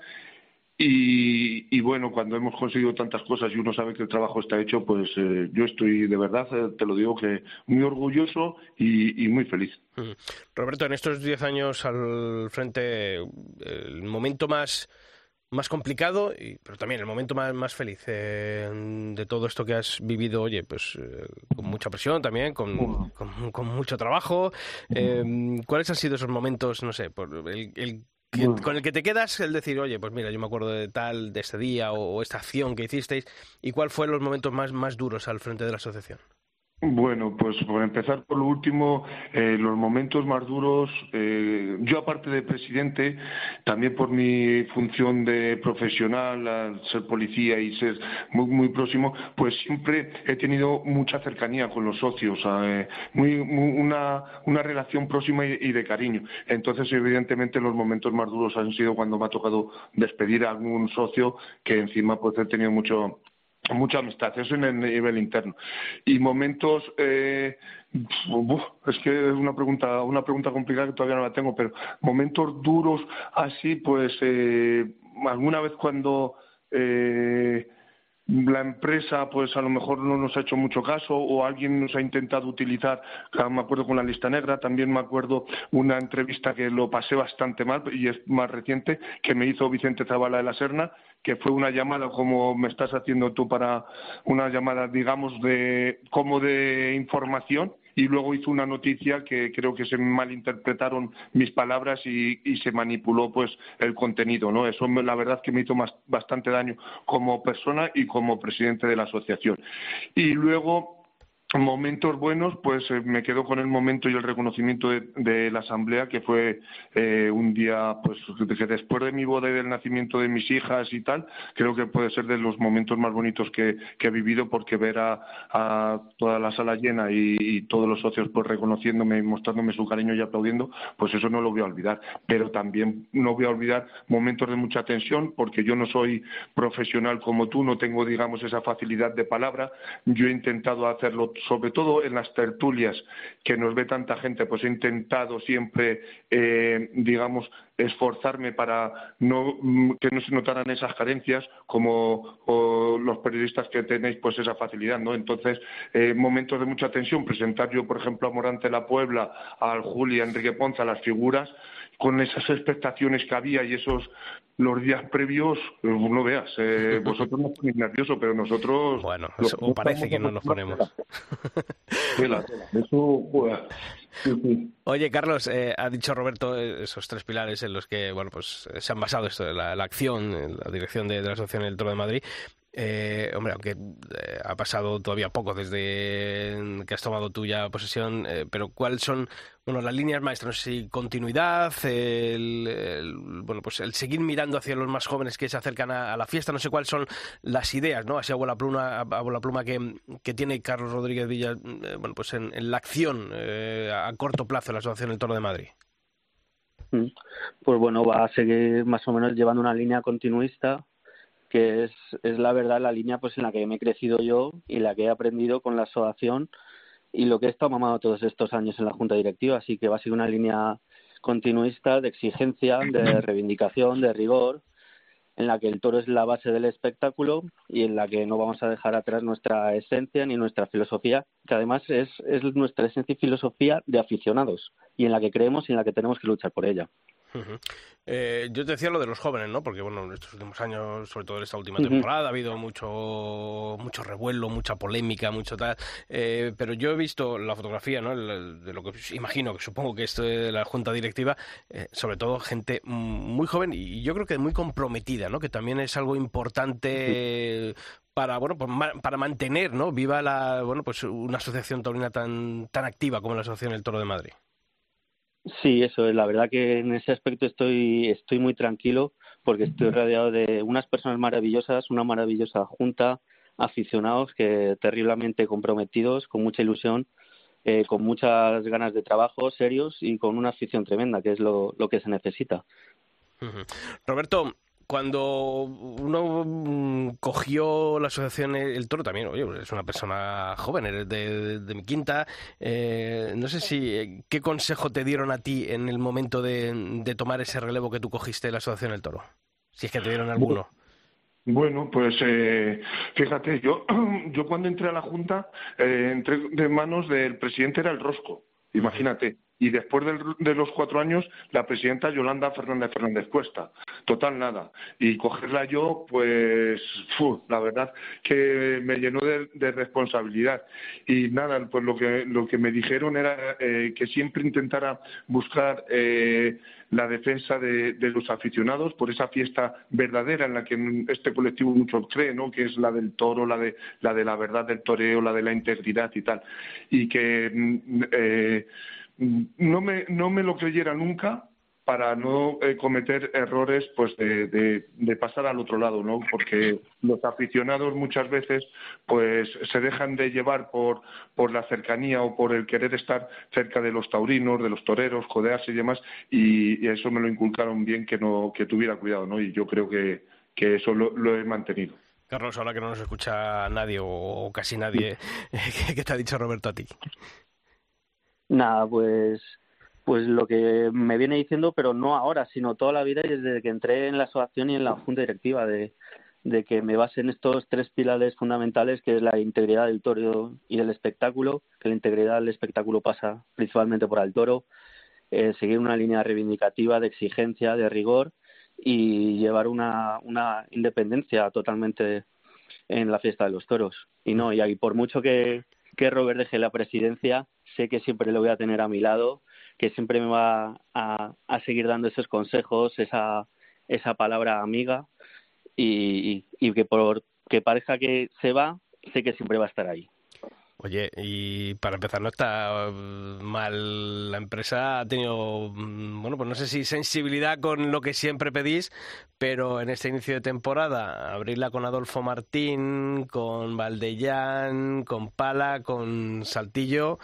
y bueno, cuando hemos conseguido tantas cosas y uno sabe que el trabajo está hecho, pues yo estoy de verdad, te lo digo, que muy orgulloso y muy feliz. Roberto, en estos 10 años al frente, el momento más complicado, pero también el momento más feliz de todo esto que has vivido, oye, pues con mucha presión también, con mucho trabajo. ¿Cuáles han sido esos momentos, no sé, con el que te quedas, el decir, oye, pues mira, yo me acuerdo de este día o esta acción que hicisteis, y cuál fueron los momentos más duros al frente de la asociación? Bueno, pues por empezar por lo último, los momentos más duros, yo aparte de presidente, también por mi función de profesional, al ser policía y ser muy próximo, pues siempre he tenido mucha cercanía con los socios, una relación próxima y de cariño. Entonces, evidentemente, los momentos más duros han sido cuando me ha tocado despedir a algún socio que encima pues he tenido mucha amistad, eso en el nivel interno. Y momentos, es que es una pregunta complicada que todavía no la tengo, pero momentos duros así, pues alguna vez cuando la empresa pues a lo mejor no nos ha hecho mucho caso o alguien nos ha intentado utilizar, me acuerdo con la lista negra, también me acuerdo una entrevista que lo pasé bastante mal y es más reciente, que me hizo Vicente Zavala de la Serna, que fue una llamada como me estás haciendo tú, para una llamada, digamos, como de información, y luego hizo una noticia que creo que se malinterpretaron mis palabras y se manipuló pues el contenido, ¿no? Eso la verdad que me hizo bastante daño como persona y como presidente de la asociación. Y luego, momentos buenos, pues me quedo con el momento y el reconocimiento de la asamblea, que fue un día pues que después de mi boda y del nacimiento de mis hijas y tal, creo que puede ser de los momentos más bonitos que he vivido, porque ver a toda la sala llena y todos los socios pues reconociéndome y mostrándome su cariño y aplaudiendo, pues eso no lo voy a olvidar. Pero también no voy a olvidar momentos de mucha tensión, porque yo no soy profesional como tú, no tengo, digamos, esa facilidad de palabra. Yo he intentado hacerlo, sobre todo en las tertulias que nos ve tanta gente, pues he intentado siempre, digamos, esforzarme para que no se notaran esas carencias, como los periodistas que tenéis pues esa facilidad, ¿no? Entonces, momentos de mucha tensión, presentar yo, por ejemplo, a Morante La Puebla, al Juli, a Enrique Ponce, a las figuras, con esas expectaciones que había y los días previos, no veas, vosotros no ponéis nervioso, pero nosotros... Bueno, o parece que no nos ponemos. Eso, pues, sí. Oye, Carlos, ha dicho Roberto esos 3 pilares en los que, bueno, pues se han basado esto, la acción, la dirección de la Asociación del Toro de Madrid. Hombre, aunque ha pasado todavía poco desde que has tomado tú ya posesión, pero ¿cuáles son, bueno, las líneas maestras? No sé si continuidad, bueno, pues el seguir mirando hacia los más jóvenes que se acercan a la fiesta, no sé cuáles son las ideas, ¿no? Así a bola pluma que tiene Carlos Rodríguez Villa, bueno, pues en la acción a corto plazo de la Asociación El Toro de Madrid. Pues bueno, va a seguir más o menos llevando una línea continuista, que es la verdad la línea pues en la que me he crecido yo y la que he aprendido con la asociación y lo que he estado mamado todos estos años en la Junta Directiva. Así que va a ser una línea continuista de exigencia, de reivindicación, de rigor, en la que el toro es la base del espectáculo y en la que no vamos a dejar atrás nuestra esencia ni nuestra filosofía, que además es nuestra esencia y filosofía de aficionados y en la que creemos y en la que tenemos que luchar por ella. Uh-huh. Yo te decía lo de los jóvenes, ¿no? Porque, bueno, en estos últimos años, sobre todo en esta última temporada, ha habido mucho revuelo, mucha polémica, mucho tal. Pero yo he visto la fotografía, ¿no? De lo que imagino, que supongo que esto de la Junta Directiva, sobre todo gente muy joven y yo creo que muy comprometida, ¿no? Que también es algo importante para, bueno, pues para mantener, ¿no? Viva pues una asociación taurina tan activa como la Asociación El Toro de Madrid. Sí, eso es. La verdad que en ese aspecto estoy muy tranquilo porque estoy rodeado de unas personas maravillosas, una maravillosa junta, aficionados que terriblemente comprometidos, con mucha ilusión, con muchas ganas de trabajo, serios y con una afición tremenda, que es lo que se necesita. Uh-huh. Roberto, cuando uno cogió la asociación El Toro, también, oye, es una persona joven, eres de mi quinta, no sé si, ¿qué consejo te dieron a ti en el momento de tomar ese relevo que tú cogiste de la asociación El Toro? Si es que te dieron alguno. Bueno, pues fíjate, yo cuando entré a la Junta, entré de manos del presidente, era el Rosco, imagínate. Y después de los 4 años, la presidenta Yolanda Fernández Cuesta. Total, nada. Y cogerla yo, pues, la verdad que me llenó de responsabilidad. Y nada, pues lo que me dijeron era que siempre intentara buscar la defensa de los aficionados por esa fiesta verdadera en la que este colectivo mucho cree, ¿no? Que es la del toro, la de la verdad del toreo, la de la integridad y tal. Y que no me lo creyera nunca para no cometer errores pues de pasar al otro lado, ¿no? Porque los aficionados muchas veces pues se dejan de llevar por la cercanía o por el querer estar cerca de los taurinos, de los toreros, codearse y demás, y eso me lo inculcaron bien, que tuviera cuidado, ¿no? Y yo creo que eso lo he mantenido. Carlos, ahora que no nos escucha nadie o casi nadie, ¿qué te ha dicho Roberto a ti? Nada, pues lo que me viene diciendo, pero no ahora, sino toda la vida y desde que entré en la asociación y en la junta directiva, de que me base en estos 3 pilares fundamentales, que es la integridad del toro y del espectáculo, que la integridad del espectáculo pasa principalmente por el toro, seguir una línea reivindicativa de exigencia, de rigor y llevar una independencia totalmente en la fiesta de los toros. Y por mucho que Robert deje la presidencia, sé que siempre lo voy a tener a mi lado, que siempre me va a seguir dando esos consejos, esa palabra amiga y que parezca que se va, sé que siempre va a estar ahí. Oye, y para empezar, no está mal, la empresa ha tenido, bueno, pues no sé si sensibilidad con lo que siempre pedís, pero en este inicio de temporada, abrirla con Adolfo Martín, con Valdellán, con Pala, con Saltillo,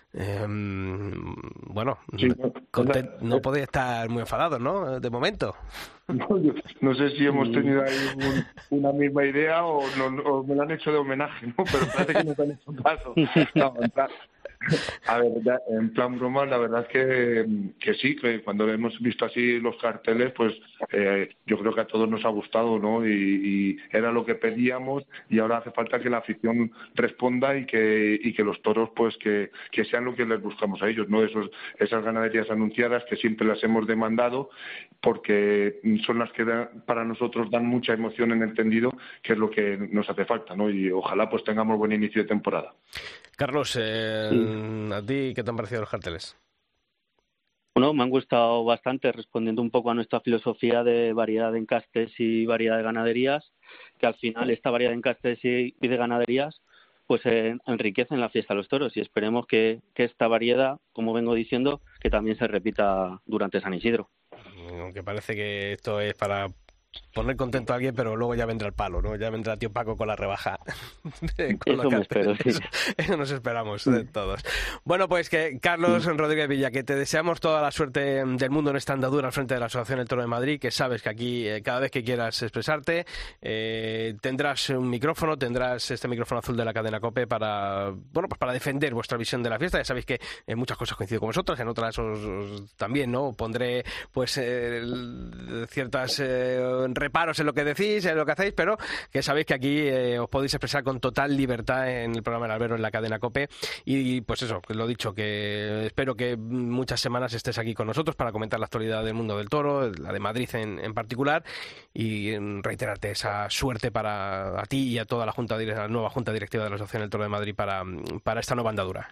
bueno, sí, no podéis estar muy enfadados, ¿no? De momento. No sé si hemos tenido ahí una misma idea o me lo han hecho de homenaje, ¿no? Pero parece que nos han hecho caso. No, a ver, en plan broma, la verdad es que sí, que cuando hemos visto así los carteles, pues yo creo que a todos nos ha gustado, ¿no? Y era lo que pedíamos, y ahora hace falta que la afición responda y que los toros, pues que sean lo que les buscamos a ellos, ¿no? Esas ganaderías anunciadas que siempre las hemos demandado, porque son las que para nosotros dan mucha emoción en el tendido, que es lo que nos hace falta, ¿no? Y ojalá pues tengamos buen inicio de temporada. Carlos, ¿a ti qué te han parecido los carteles? Bueno, me han gustado bastante, respondiendo un poco a nuestra filosofía de variedad de encastes y variedad de ganaderías, que al final esta variedad de encastes y de ganaderías pues enriquecen la fiesta de los toros, y esperemos que esta variedad, como vengo diciendo, que también se repita durante San Isidro. Aunque parece que esto es para poner contento a alguien, pero luego ya vendrá el palo, ¿no? Ya vendrá tío Paco con la rebaja. Con eso me espero, sí. Eso nos esperamos de todos. Bueno, pues que Carlos Rodríguez Villa, que te deseamos toda la suerte del mundo en esta andadura al frente de la Asociación El Toro de Madrid, que sabes que aquí cada vez que quieras expresarte tendrás un micrófono, tendrás este micrófono azul de la cadena COPE para, bueno, pues para defender vuestra visión de la fiesta. Ya sabéis que en muchas cosas coincido con vosotras, en otras os también, ¿no? Pondré pues ciertas reparos en lo que decís, en lo que hacéis, pero que sabéis que aquí os podéis expresar con total libertad en el programa El Albero en la cadena COPE. Y pues eso, lo dicho, que espero que muchas semanas estés aquí con nosotros para comentar la actualidad del mundo del toro, la de Madrid en particular, y reiterarte esa suerte para a ti y a toda la nueva Junta Directiva de la Asociación El Toro de Madrid para esta nueva andadura.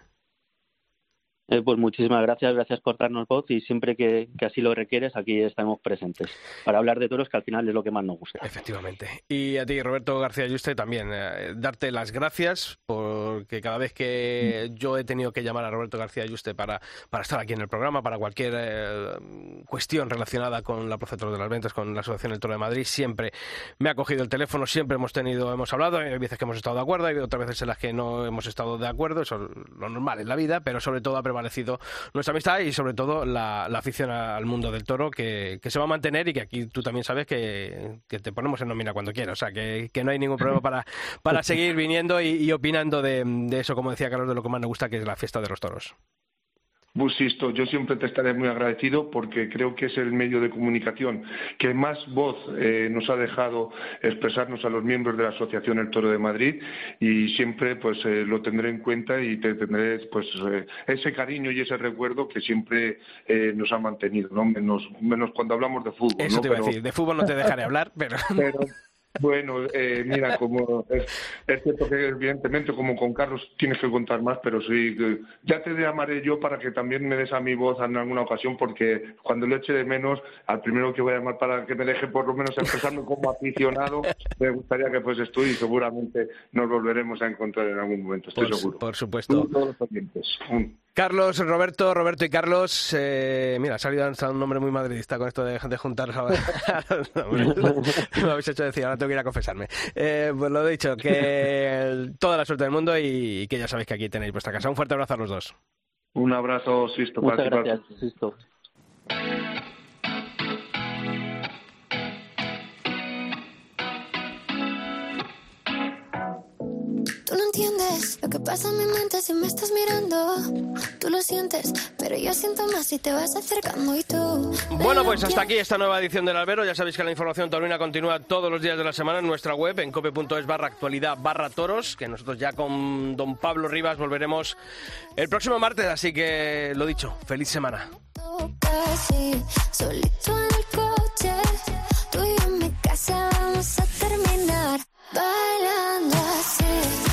Pues muchísimas gracias por darnos voz, y siempre que así lo requieres, aquí estamos presentes para hablar de toros, que al final es lo que más nos gusta. Efectivamente. Y a ti, Roberto García Yuste, también darte las gracias, porque cada vez que yo he tenido que llamar a Roberto García Yuste para estar aquí en el programa, para cualquier cuestión relacionada con la Plaza de Toros de las Ventas, con la Asociación El Toro de Madrid, siempre me ha cogido el teléfono, siempre hemos hablado, hay veces que hemos estado de acuerdo, hay otras veces en las que no hemos estado de acuerdo, eso es lo normal en la vida, pero sobre todo ha prevalecido nuestra amistad y sobre todo la afición al mundo del toro, que se va a mantener, y que aquí tú también sabes que te ponemos en nómina cuando quieras, o sea que no hay ningún problema para seguir viniendo y opinando de eso, como decía Carlos, de lo que más nos gusta, que es la fiesta de los toros. Busisto, yo siempre te estaré muy agradecido, porque creo que es el medio de comunicación que más voz nos ha dejado expresarnos a los miembros de la Asociación El Toro de Madrid, y siempre pues lo tendré en cuenta, y te tendré pues ese cariño y ese recuerdo que siempre nos ha mantenido, ¿no? Menos cuando hablamos de fútbol. Eso, ¿no? Te iba a decir, Pero de fútbol no te dejaré hablar, pero... Bueno, mira, como es cierto que evidentemente como con Carlos tienes que contar más, pero sí, ya te llamaré yo para que también me des a mi voz en alguna ocasión, porque cuando lo eche de menos, al primero que voy a llamar para que me deje por lo menos expresarme como aficionado, me gustaría que fueses tú, y seguramente nos volveremos a encontrar en algún momento, estoy seguro. Por supuesto. Todos los oyentes. Carlos, Roberto y Carlos, mira, ha salido hasta un nombre muy madridista con esto de juntar a los nombres. Me habéis hecho decir, ahora tengo que ir a confesarme. Pues lo he dicho, que toda la suerte del mundo, y que ya sabéis que aquí tenéis vuestra casa. Un fuerte abrazo a los dos. Un abrazo, Sisto. Muchas gracias, Sisto. Tú no entiendes lo que pasa en mi mente si me estás mirando. Tú lo sientes, pero yo siento más si te vas acercando. Y tú... Bueno, pues hasta aquí esta nueva edición del Albero. Ya sabéis que la información taurina continúa todos los días de la semana en nuestra web, en cope.es/actualidad/toros, que nosotros ya con don Pablo Rivas volveremos el próximo martes. Así que, lo dicho, feliz semana. Casi, solito en el coche, tú y yo en mi casa vamos a terminar bailando así.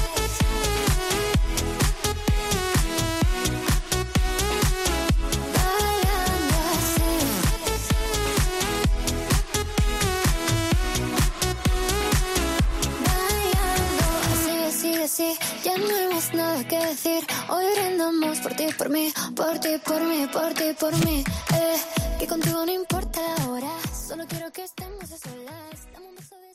Sí, ya no hay más nada que decir. Hoy brindamos por ti, por mí, por ti, por mí, por ti, por mí. Que contigo no importa la hora, solo quiero que estemos a solas. Dame un beso de...